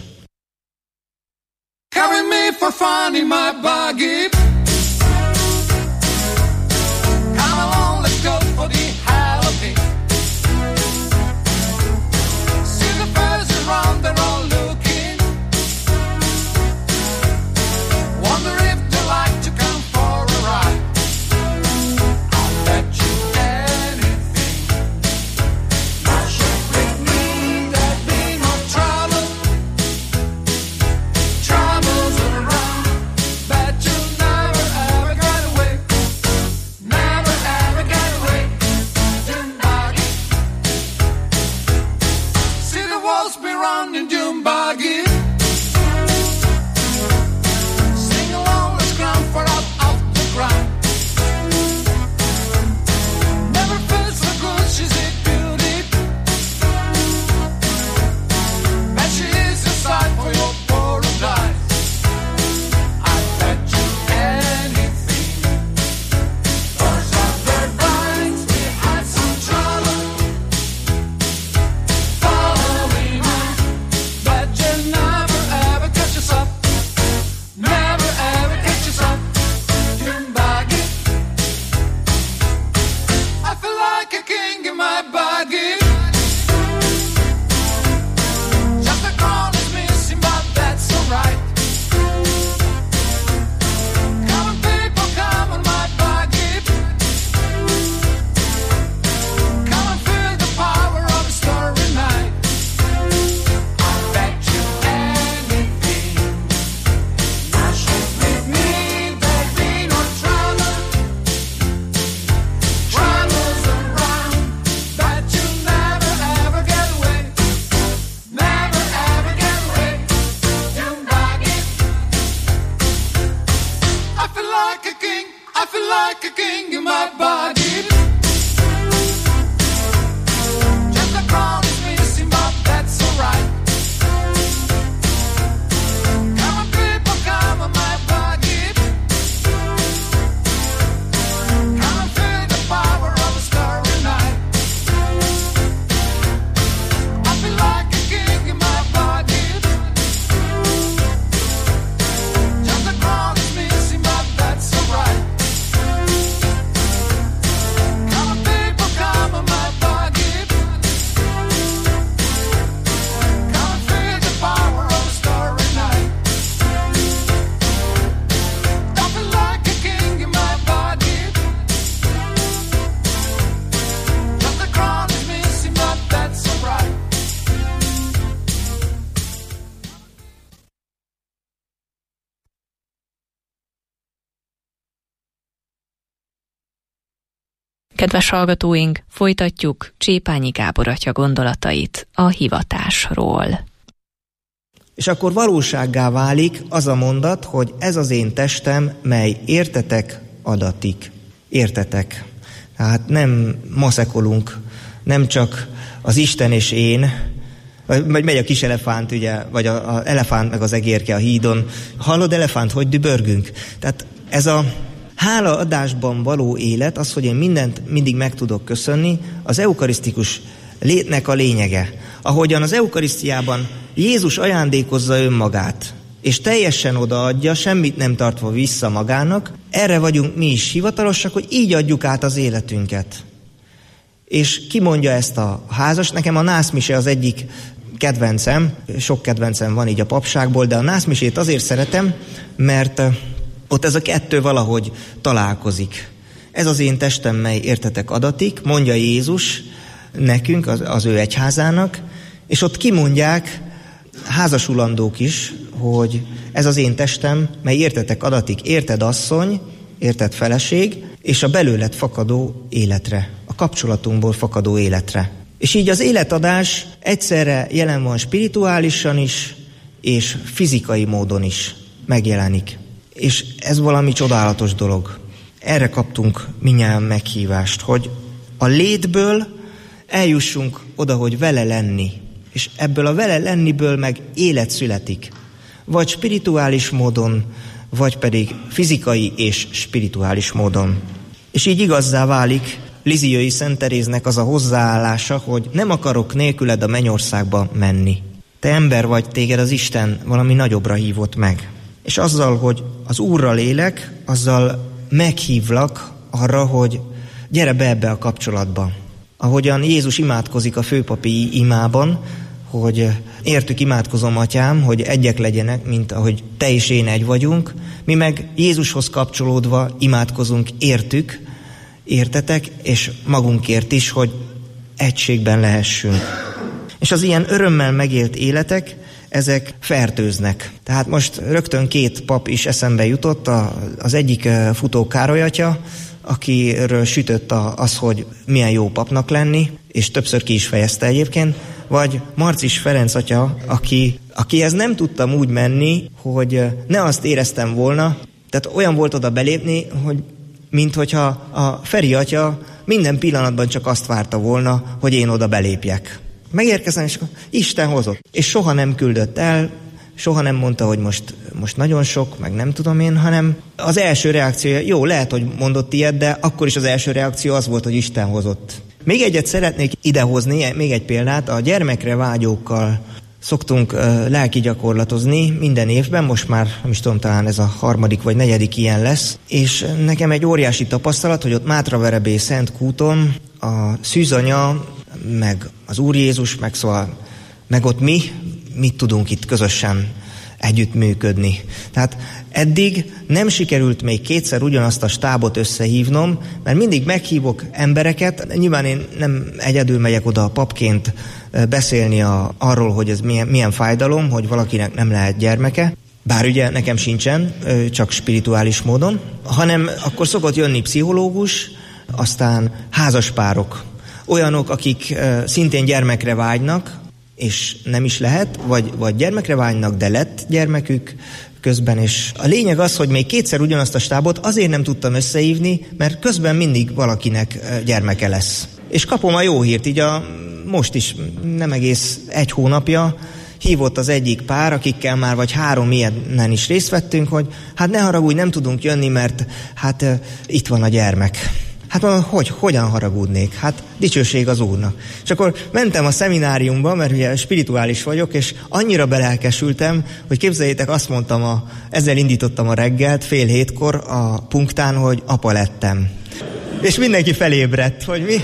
Carry me for fun in my buggy. Come along, let's go for the holiday. See the birds around, they're all looking. Wonder if they like to come for a ride. I'll bet you anything. Now should with me, there'd be no trouble. Troubles around, but you'll never ever get away. Never ever get away. Dune-buggy. See the walls be running, Dune-buggy. Sing along, let's climb far up off the ground. Never felt so good, she's a beauty. And she is a sight for your paradise. I bet you anything. Birds of their minds, we had some trouble. Following us, but you'll never ever catch us up. Never ever catch us up. Dune-buggy. I feel like a king in my buggy. Just the crown is missing, but that's alright. Come on, people, come on my buggy. Come and feel the power of a starry night. I bet you anything. Now shoot with me, there'd be no trouble. Troubles around, but you'll never ever get away. Never ever get away. Dune-buggy. I feel like a king. I feel like a king in my body. Just the crown is missing, but that's alright. Come on, people, come on my body. Come and feel the power of a starry night. I feel like a king in my body. Just the crown is missing, but that's alright. Come on, people, come on my body. Come and feel the power of a starry night. I feel like a king in my body. Just the crown is missing, but that's alright. Kedves hallgatóink, folytatjuk Csépányi Gábor atya gondolatait a hivatásról. És akkor valósággá válik az a mondat, hogy ez az én testem, mely értetek adatik. Értetek. Tehát nem maszekolunk, nem csak az Isten és én, vagy megy a kis elefánt, ugye, vagy az elefánt meg az egérke a hídon. Hallod, elefánt, hogy dübörgünk? Tehát ez a hálaadásban való élet, az, hogy én mindent mindig meg tudok köszönni, az eukarisztikus létnek a lényege. Ahogyan az eukarisztiában Jézus ajándékozza önmagát, és teljesen odaadja, semmit nem tartva vissza magának, erre vagyunk mi is hivatalosak, hogy így adjuk át az életünket. És ki mondja ezt a házas? Nekem a nászmise az egyik kedvencem, sok kedvencem van így a papságból, de a nászmisét azért szeretem, mert ott ez a kettő valahogy találkozik. Ez az én testem, mely értetek adatik, mondja Jézus nekünk, az ő egyházának, és ott kimondják házasulandók is, hogy ez az én testem, mely értetek adatik, érted asszony, érted feleség, és a belőled fakadó életre, a kapcsolatunkból fakadó életre. És így az életadás egyszerre jelen van spirituálisan is, és fizikai módon is megjelenik. És ez valami csodálatos dolog. Erre kaptunk mindnyájan meghívást, hogy a létből eljussunk oda, hogy vele lenni. És ebből a vele lenniből meg élet születik. Vagy spirituális módon, vagy pedig fizikai és spirituális módon. És így igazzá válik Lisieux-i Szent Teréznek az a hozzáállása, hogy nem akarok nélküled a mennyországba menni. Te ember vagy, téged az Isten valami nagyobbra hívott meg. És azzal, hogy az Úrral élek, azzal meghívlak arra, hogy gyere be ebbe a kapcsolatba. Ahogyan Jézus imádkozik a főpapi imában, hogy értük imádkozom, Atyám, hogy egyek legyenek, mint ahogy te és én egy vagyunk. Mi meg Jézushoz kapcsolódva imádkozunk értük, értetek, és magunkért is, hogy egységben lehessünk. És az ilyen örömmel megélt életek, ezek fertőznek. Tehát most rögtön 2 pap is eszembe jutott, az egyik Futó Károly atya, akiről sütött az, hogy milyen jó papnak lenni, és többször ki is fejezte egyébként, vagy Marcis Ferenc atya, akihez nem tudtam úgy menni, hogy ne azt éreztem volna, tehát olyan volt oda belépni, hogy minthogyha a Feri atya minden pillanatban csak azt várta volna, hogy én oda belépjek. Megérkezem, és Isten hozott. És soha nem küldött el, soha nem mondta, hogy most nagyon sok, meg nem tudom én, hanem az első reakciója, jó, lehet, hogy mondott ilyet, de akkor is az első reakció az volt, hogy Isten hozott. Még egyet szeretnék idehozni, még egy példát, a gyermekre vágyókkal szoktunk lelki gyakorlatozni minden évben, most már nem is tudom, talán ez a 3. vagy 4. ilyen lesz, és nekem egy óriási tapasztalat, hogy ott Mátraverebé Szent Kúton a szűzanya, meg az Úr Jézus, meg ott mit tudunk itt közösen együttműködni. Tehát eddig nem sikerült még 2-szer ugyanazt a stábot összehívnom, mert mindig meghívok embereket, nyilván én nem egyedül megyek oda papként beszélni arról, hogy ez milyen fájdalom, hogy valakinek nem lehet gyermeke, bár ugye nekem sincsen, csak spirituális módon, hanem akkor szokott jönni pszichológus, aztán házaspárok, olyanok, akik szintén gyermekre vágynak, és nem is lehet, vagy gyermekre vágynak, de lett gyermekük közben, és a lényeg az, hogy még 2-szer ugyanazt a stábot azért nem tudtam összehívni, mert közben mindig valakinek gyermeke lesz. És kapom a jó hírt, így most is nem egész 1 hónapja hívott az egyik pár, akikkel már vagy 3 ilyenen is részt vettünk, hogy hát ne haragudj, nem tudunk jönni, mert hát itt van a gyermek. Hát hogyan haragudnék? Hát dicsőség az Úrnak. És akkor mentem a szemináriumba, mert ugye spirituális vagyok, és annyira belelkesültem, hogy képzeljétek, azt mondtam, ezzel indítottam a reggelt, 6:30 a punktán, hogy apa lettem. És mindenki felébredt, hogy mi?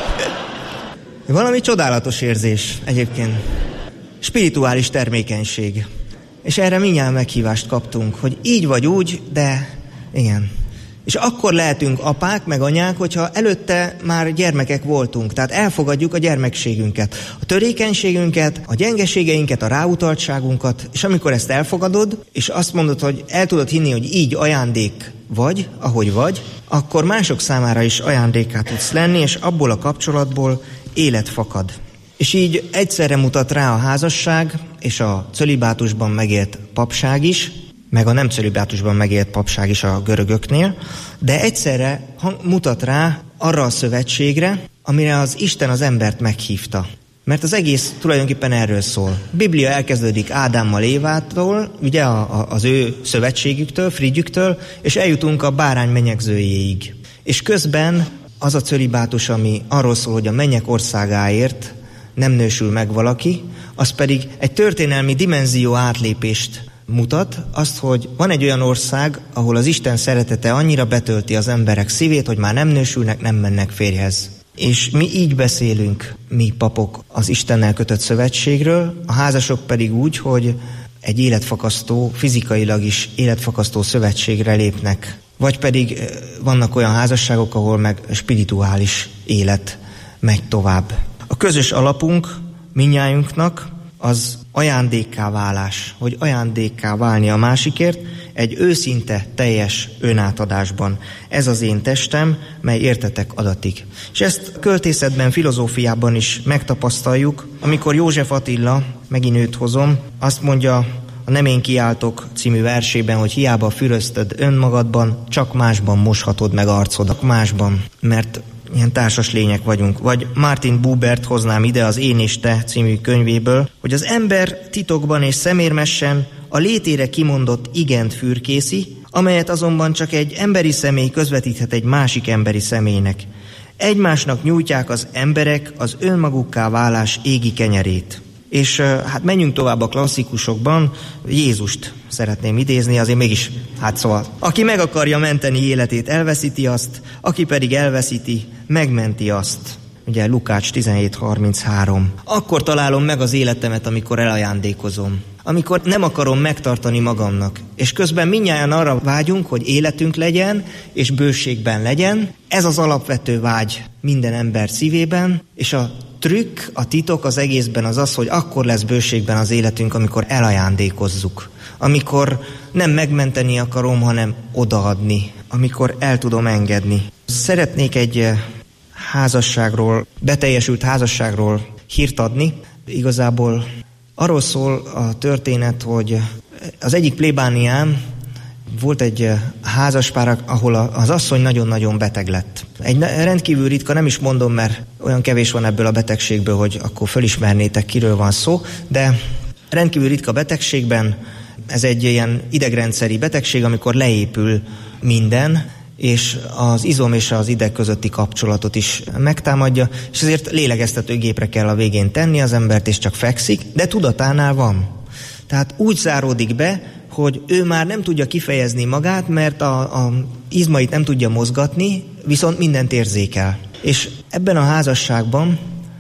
Valami csodálatos érzés egyébként. Spirituális termékenység. És erre mindjárt meghívást kaptunk, hogy így vagy úgy, de igen. És akkor lehetünk apák, meg anyák, hogyha előtte már gyermekek voltunk. Tehát elfogadjuk a gyermekségünket, a törékenységünket, a gyengeségeinket, a ráutaltságunkat, és amikor ezt elfogadod, és azt mondod, hogy el tudod hinni, hogy így ajándék vagy, ahogy vagy, akkor mások számára is ajándékká tudsz lenni, és abból a kapcsolatból élet fakad. És így egyszerre mutat rá a házasság, és a cölibátusban megélt papság is, meg a nem cölibátusban megélt papság is a görögöknél, de egyszerre mutat rá arra a szövetségre, amire az Isten az embert meghívta. Mert az egész tulajdonképpen erről szól. A Biblia elkezdődik Ádámmal, Évától, ugye az ő szövetségüktől, frigyüktől, és eljutunk a bárány menyegzőjéig. És közben az a cölibátus, ami arról szól, hogy a mennyek országáért nem nősül meg valaki, az pedig egy történelmi dimenzió átlépést mutat, azt, hogy van egy olyan ország, ahol az Isten szeretete annyira betölti az emberek szívét, hogy már nem nősülnek, nem mennek férjhez. És mi így beszélünk, mi papok, az Istennel kötött szövetségről, a házasok pedig úgy, hogy egy életfakasztó, fizikailag is életfakasztó szövetségre lépnek. Vagy pedig vannak olyan házasságok, ahol meg spirituális élet megy tovább. A közös alapunk mindnyájunknak az ajándékká válás, hogy ajándékká válni a másikért egy őszinte, teljes önátadásban. Ez az én testem, mely értetek adatik. És ezt költészetben, filozófiában is megtapasztaljuk, amikor József Attila, megint őt hozom, azt mondja a Nem én kiáltok című versében, hogy hiába füröztöd önmagadban, csak másban moshatod meg arcodat, másban, mert ilyen társas lények vagyunk. Vagy Martin Bubert hoznám ide az Én és te című könyvéből, hogy az ember titokban és szemérmesen a létére kimondott igent fürkészi, amelyet azonban csak egy emberi személy közvetíthet egy másik emberi személynek. Egymásnak nyújtják az emberek az önmagukká válás égi kenyerét. És hát menjünk tovább a klasszikusokban, Jézust szeretném idézni, azért mégis, szóval, aki meg akarja menteni életét, elveszíti azt, aki pedig elveszíti, megmenti azt. Ugye Lukács 17:33. Akkor találom meg az életemet, amikor elajándékozom. Amikor nem akarom megtartani magamnak. És közben mindnyájan arra vágyunk, hogy életünk legyen, és bőségben legyen. Ez az alapvető vágy minden ember szívében, és a trükk, a titok az egészben az, hogy akkor lesz bőségben az életünk, amikor elajándékozzuk. Amikor nem megmenteni akarom, hanem odaadni. Amikor el tudom engedni. Szeretnék egy házasságról, beteljesült házasságról hírt adni. Igazából arról szól a történet, hogy az egyik plébánián volt egy házaspár, ahol az asszony nagyon-nagyon beteg lett. Egy rendkívül ritka, nem is mondom, mert olyan kevés van ebből a betegségből, hogy akkor fölismernétek, kiről van szó, de rendkívül ritka betegségben ez egy ilyen idegrendszeri betegség, amikor leépül minden, és az izom és az ideg közötti kapcsolatot is megtámadja, és ezért lélegeztetőgépre kell a végén tenni az embert, és csak fekszik, de tudatánál van. Tehát úgy záródik be, hogy ő már nem tudja kifejezni magát, mert a izmait nem tudja mozgatni, viszont mindent érzékel. És ebben a házasságban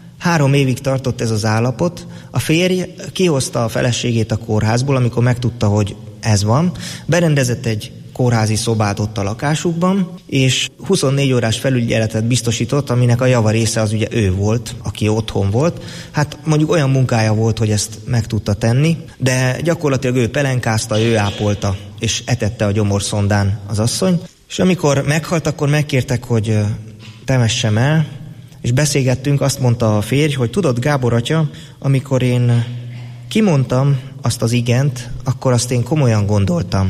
3 évig tartott ez az állapot. A férj kihozta a feleségét a kórházból, amikor megtudta, hogy ez van. Berendezett egy kórházi szobát ott a lakásukban, és 24 órás felügyeletet biztosított, aminek a java része az ugye ő volt, aki otthon volt. Hát mondjuk olyan munkája volt, hogy ezt meg tudta tenni, de gyakorlatilag ő pelenkázta, ő ápolta, és etette a gyomorszondán az asszony. És amikor meghalt, akkor megkértek, hogy temessem el, és beszélgettünk, azt mondta a férj, hogy tudod, Gábor atya, amikor én kimondtam azt az igent, akkor azt én komolyan gondoltam.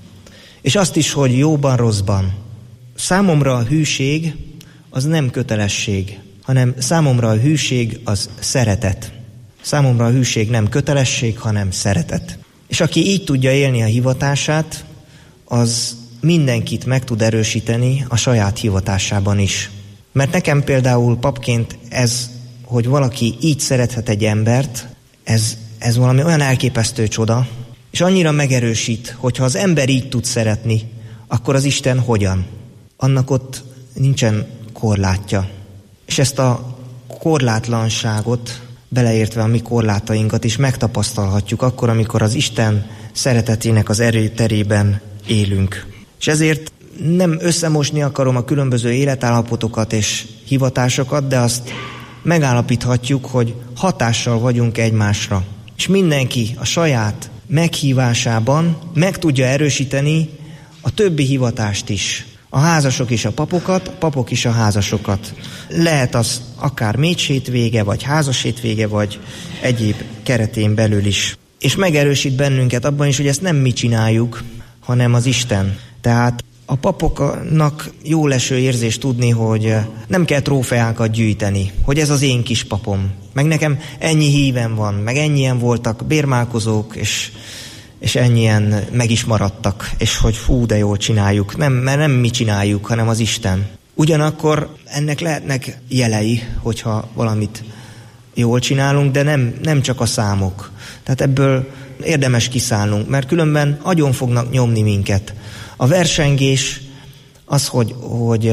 És azt is, hogy jóban, rosszban. Számomra a hűség az nem kötelesség, hanem számomra a hűség az szeretet. Számomra a hűség nem kötelesség, hanem szeretet. És aki így tudja élni a hivatását, az mindenkit meg tud erősíteni a saját hivatásában is. Mert nekem papként ez, hogy valaki így szerethet egy embert, ez valami olyan elképesztő csoda, és annyira megerősít, hogyha az ember így tud szeretni, akkor az Isten hogyan? Annak ott nincsen korlátja. És ezt a korlátlanságot, beleértve a mi korlátainkat is megtapasztalhatjuk akkor, amikor az Isten szeretetének az erőterében élünk. És ezért nem összemosni akarom a különböző életállapotokat és hivatásokat, de azt megállapíthatjuk, hogy hatással vagyunk egymásra. És mindenki a saját meghívásában meg tudja erősíteni a többi hivatást is. A házasok is a papokat, a papok is a házasokat. Lehet az akár mécshétvége, vagy házashétvége, vagy egyéb keretén belül is. És megerősít bennünket abban is, hogy ezt nem mi csináljuk, hanem az Isten. Tehát a papoknak jól eső érzés tudni, hogy nem kell trófeákat gyűjteni, hogy ez az én kis papom. Meg nekem ennyi hívem van, meg ennyien voltak bérmálkozók, és ennyien meg is maradtak, és hogy fú, de jól csináljuk. Mert nem mi csináljuk, hanem az Isten. Ugyanakkor ennek lehetnek jelei, hogyha valamit jól csinálunk, de nem csak a számok. Tehát ebből érdemes kiszállnunk, mert különben agyon fognak nyomni minket. A versengés az, hogy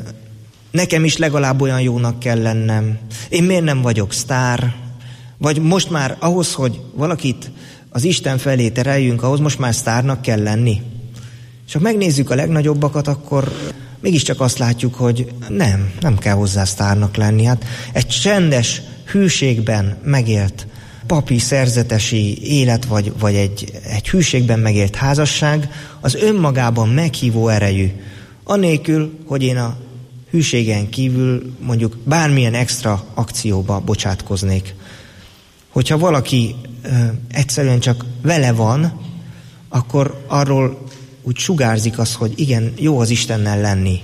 nekem is legalább olyan jónak kell lennem. Én miért nem vagyok sztár? Vagy most már ahhoz, hogy valakit az Isten felé tereljünk, ahhoz most már sztárnak kell lenni. És ha megnézzük a legnagyobbakat, akkor mégiscsak azt látjuk, hogy nem kell hozzá sztárnak lenni. Hát egy csendes, hűségben megélt papi szerzetesi élet, vagy egy hűségben megélt házasság, az önmagában meghívó erejű. Anélkül, hogy én a hűségen kívül mondjuk bármilyen extra akcióba bocsátkoznék. Hogyha valaki egyszerűen csak vele van, akkor arról úgy sugárzik az, hogy igen, jó az Istennel lenni.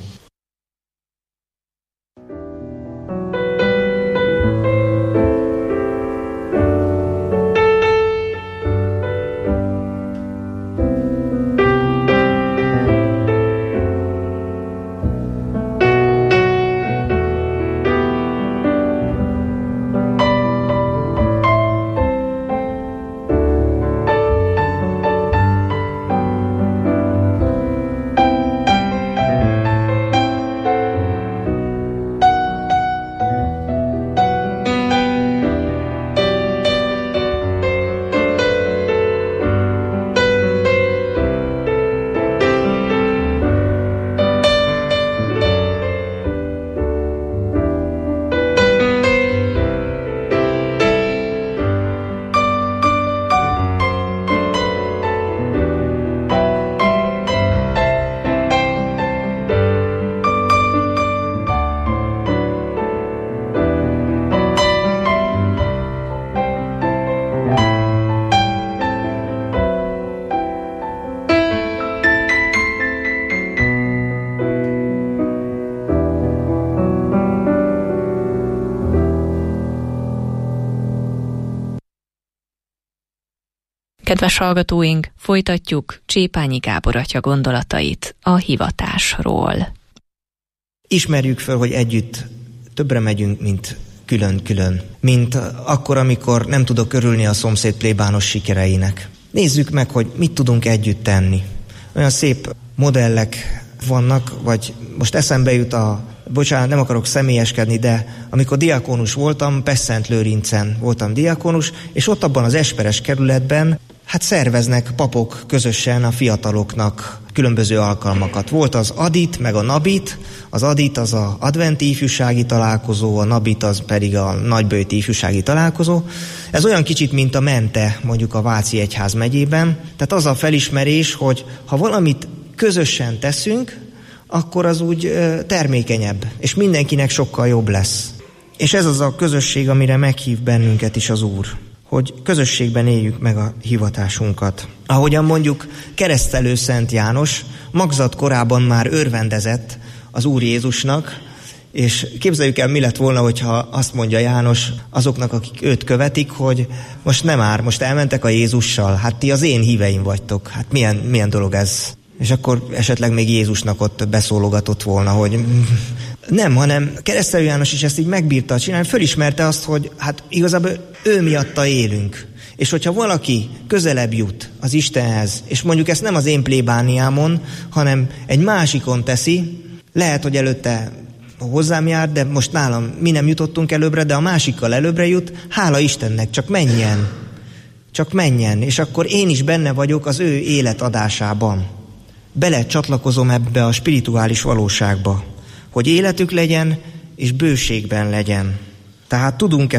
Kedves hallgatóink, folytatjuk Csépányi Gábor atya gondolatait a hivatásról. Ismerjük föl, hogy együtt többre megyünk, mint külön-külön. Mint akkor, amikor nem tudok örülni a szomszéd plébános sikereinek. Nézzük meg, hogy mit tudunk együtt tenni. Olyan szép modellek vannak, vagy most eszembe jut bocsánat, nem akarok személyeskedni, de amikor diákonus voltam, Pest-Szent-Lőrincen voltam diákonus, és ott abban az Esperes kerületben szerveznek papok közösen a fiataloknak különböző alkalmakat. Volt az Adit, meg a Nabit. Az Adit az az adventi ifjúsági találkozó, a Nabit az pedig a nagyböjti ifjúsági találkozó. Ez olyan kicsit, mint a Mente, mondjuk a Váci Egyházmegyében. Tehát az a felismerés, hogy ha valamit közösen teszünk, akkor az úgy termékenyebb, és mindenkinek sokkal jobb lesz. És ez az a közösség, amire meghív bennünket is az Úr, hogy közösségben éljük meg a hivatásunkat. Ahogyan mondjuk keresztelő Szent János magzat korában már örvendezett az Úr Jézusnak, és képzeljük el, mi lett volna, hogyha azt mondja János azoknak, akik őt követik, hogy most nem ár, most elmentek a Jézussal, hát ti az én híveim vagytok, hát milyen dolog ez? És akkor esetleg még Jézusnak ott beszólogatott volna, hogy nem, hanem Keresztelő János is ezt így megbírta csinálni, fölismerte azt, hogy hát igazából ő miatta élünk. És hogyha valaki közelebb jut az Istenhez, és mondjuk ezt nem az én plébániámon, hanem egy másikon teszi, lehet, hogy előtte hozzám jár, de most nálam mi nem jutottunk előbbre, de a másikkal előbbre jut, hála Istennek, csak menjen, és akkor én is benne vagyok az ő életadásában. Bele csatlakozom ebbe a spirituális valóságba, hogy életük legyen, és bőségben legyen. Tehát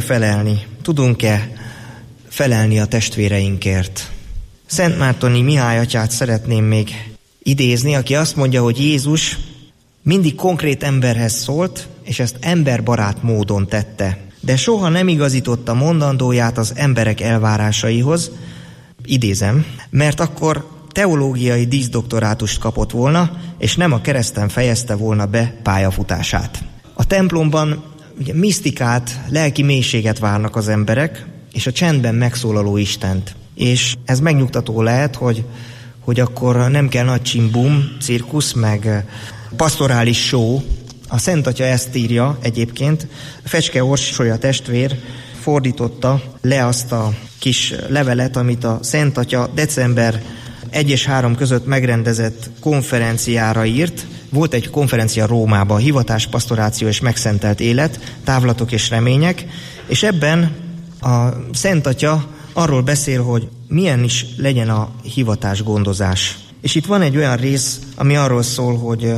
tudunk-e felelni a testvéreinkért. Szent Mártoni Mihály atyát szeretném még idézni, aki azt mondja, hogy Jézus mindig konkrét emberhez szólt, és ezt emberbarát módon tette, de soha nem igazította mondandóját az emberek elvárásaihoz, idézem, mert akkor teológiai díszdoktorátust kapott volna, és nem a kereszten fejezte volna be pályafutását. A templomban ugye misztikát, lelki mélységet várnak az emberek, és a csendben megszólaló Istent. És ez megnyugtató lehet, hogy akkor nem kell nagy csimbum, cirkusz, meg pastorális show. A Szent Atya ezt írja egyébként. Fecske Orsolya testvér fordította le azt a kis levelet, amit a Szent Atya december 1 és 3 között megrendezett konferenciára írt. Volt egy konferencia Rómában, hivatás, pastoráció és megszentelt élet, távlatok és remények, és ebben a Szent Atya arról beszél, hogy milyen is legyen a hivatásgondozás. És itt van egy olyan rész, ami arról szól,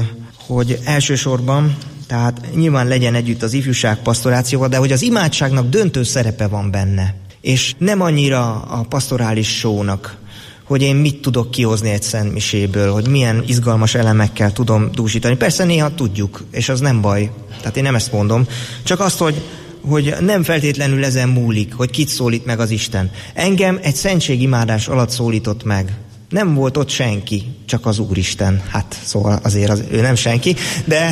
hogy elsősorban, tehát nyilván legyen együtt az ifjúság pastorációval, de hogy az imádságnak döntő szerepe van benne. És nem annyira a pastorális show-nak, hogy én mit tudok kihozni egy szentmiséből, hogy milyen izgalmas elemekkel tudom dúsítani. Persze néha tudjuk, és az nem baj. Tehát én nem ezt mondom. Csak azt, hogy nem feltétlenül ezen múlik, hogy kit szólít meg az Isten. Engem egy szentségimádás alatt szólított meg. Nem volt ott senki, csak az Úristen. Hát szóval azért ő nem senki, de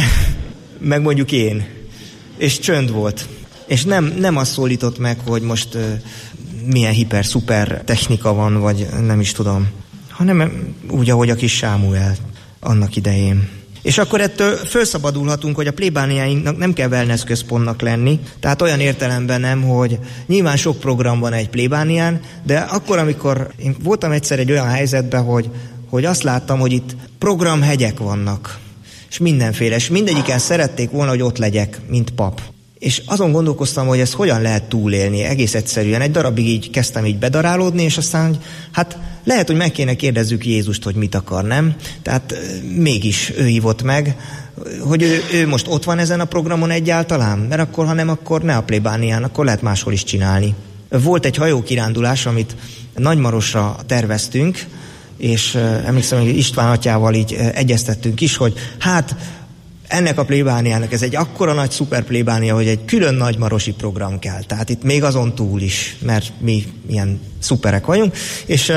meg mondjuk én. És csönd volt. És nem azt szólított meg, hogy most milyen hiper-szuper technika van, vagy nem is tudom. Hanem úgy, ahogy a kis Sámuel annak idején. És akkor ettől felszabadulhatunk, hogy a plébániáinknak nem kell wellness központnak lenni, tehát olyan értelemben nem, hogy nyilván sok program van egy plébánián, de akkor, amikor én voltam egyszer egy olyan helyzetben, hogy azt láttam, hogy itt programhegyek vannak, és mindenféle, és mindegyiken szerették volna, hogy ott legyek, mint pap. És azon gondolkoztam, hogy ezt hogyan lehet túlélni, egész egyszerűen. Egy darabig így kezdtem így bedarálódni, és aztán, hát lehet, hogy meg kéne kérdezzük Jézust, hogy mit akar, nem? Tehát mégis ő hívott meg, hogy ő most ott van ezen a programon egyáltalán, mert akkor, ha nem, akkor ne a plébánián, akkor lehet máshol is csinálni. Volt egy hajókirándulás, amit Nagymarosra terveztünk, és emlékszem, hogy István atyával így egyeztettünk is, hogy hát ennek a plébániának ez egy akkora nagy szuper plébánia, hogy egy külön nagymarosi program kell. Tehát itt még azon túl is, mert mi ilyen szuperek vagyunk. És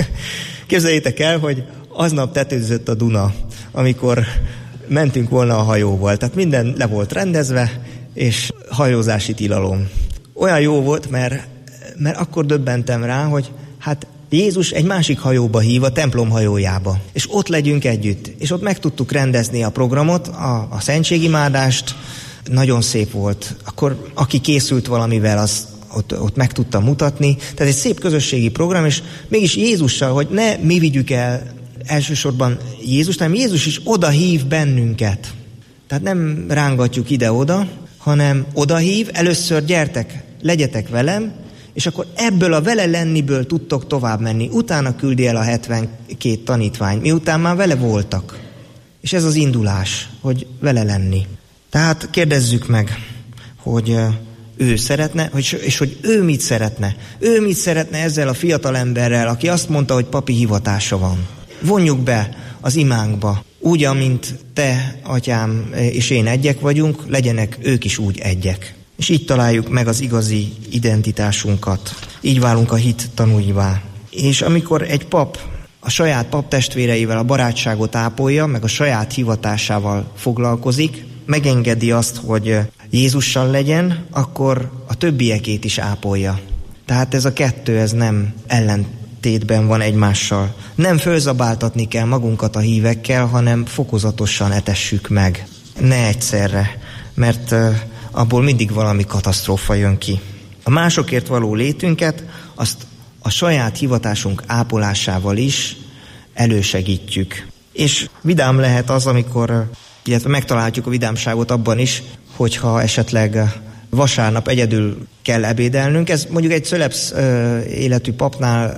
képzeljétek el, hogy aznap tetőzött a Duna, amikor mentünk volna a hajóval. Tehát minden le volt rendezve, és hajózási tilalom. Olyan jó volt, mert akkor döbbentem rá, hogy hát Jézus egy másik hajóba hív, a templom hajójába, és ott legyünk együtt. És ott meg tudtuk rendezni a programot, a szentségimádást, nagyon szép volt. Akkor aki készült valamivel, az ott meg tudta mutatni. Tehát egy szép közösségi program, és mégis Jézussal, hogy ne mi vigyük el elsősorban Jézust, hanem Jézus is oda hív bennünket. Tehát nem rángatjuk ide-oda, hanem oda hív, először gyertek, legyetek velem, és akkor ebből a vele lenniből tudtok tovább menni. Utána küldi el a 72 tanítvány, miután már vele voltak. És ez az indulás, hogy vele lenni. Tehát kérdezzük meg, hogy ő szeretne, és hogy ő mit szeretne. Ő mit szeretne ezzel a fiatal emberrel, aki azt mondta, hogy papi hivatása van. Vonjuk be az imánkba. Úgy, amint te, atyám, és én egyek vagyunk, legyenek ők is úgy egyek. És így találjuk meg az igazi identitásunkat. Így válunk a hit tanúivá. És amikor egy pap a saját paptestvéreivel a barátságot ápolja, meg a saját hivatásával foglalkozik, megengedi azt, hogy Jézussal legyen, akkor a többiekét is ápolja. Tehát ez a kettő, ez nem ellentétben van egymással. Nem fölzabáltatni kell magunkat a hívekkel, hanem fokozatosan etessük meg. Ne egyszerre, mert abból mindig valami katasztrófa jön ki. A másokért való létünket, azt a saját hivatásunk ápolásával is elősegítjük. És vidám lehet az, amikor, illetve megtaláljuk a vidámságot abban is, hogyha esetleg vasárnap egyedül kell ebédelnünk. Ez mondjuk egy szölepsz életű papnál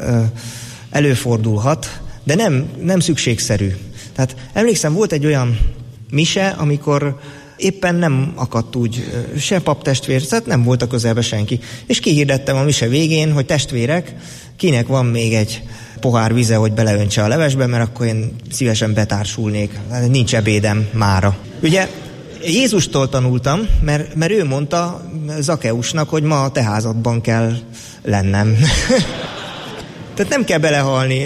előfordulhat, de nem szükségszerű. Tehát emlékszem, volt egy olyan mise, amikor éppen nem akadt úgy se paptestvér, tehát nem volt a közelben senki. És kihirdettem a mise végén, hogy testvérek, kinek van még egy pohár vize, hogy beleöntse a levesbe, mert akkor én szívesen betársulnék. Nincs ebédem mára. Ugye Jézustól tanultam, mert ő mondta Zakeusnak, hogy ma a te házadban kell lennem. Tehát nem kell belehalni,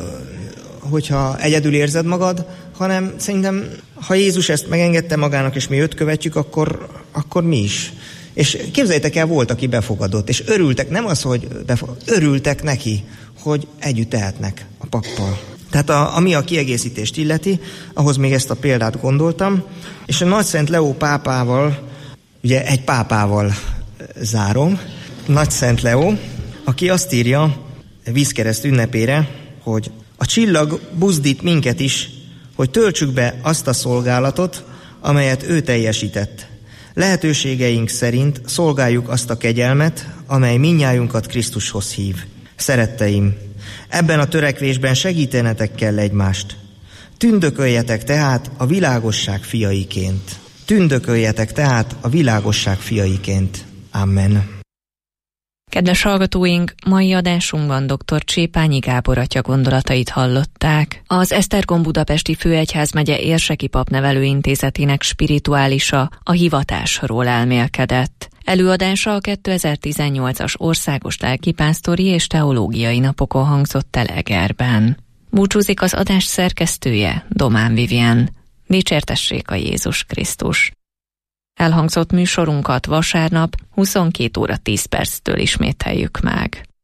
hogyha egyedül érzed magad, hanem szerintem, ha Jézus ezt megengedte magának, és mi őt követjük, akkor mi is. És képzeljétek el, volt, aki befogadott, és örültek, nem az, hogy örültek neki, hogy együtt tehetnek a pappal. Tehát ami a kiegészítést illeti, ahhoz még ezt a példát gondoltam, és a Nagyszent Leó pápával, ugye egy pápával zárom, Nagyszent Leó, aki azt írja vízkereszt ünnepére, hogy a csillag buzdít minket is, hogy töltsük be azt a szolgálatot, amelyet ő teljesített. Lehetőségeink szerint szolgáljuk azt a kegyelmet, amely mindnyájunkat Krisztushoz hív. Szeretteim, ebben a törekvésben segítenetek kell egymást. Tündököljetek tehát a világosság fiaiként. Tündököljetek tehát a világosság fiaiként. Amen. Kedves hallgatóink, mai adásunkban dr. Csépányi Gábor atya gondolatait hallották. Az Esztergom Budapesti Főegyházmegye Érseki Papnevelőintézetének spirituálisa a hivatásról elmélkedett. Előadása a 2018-as országos lelkipásztori és teológiai napokon hangzott el Egerben. Búcsúzik az adás szerkesztője, Domán Vivien. Dicsértessék a Jézus Krisztus! Elhangzott műsorunkat vasárnap 22 óra 10 perctől ismételjük meg.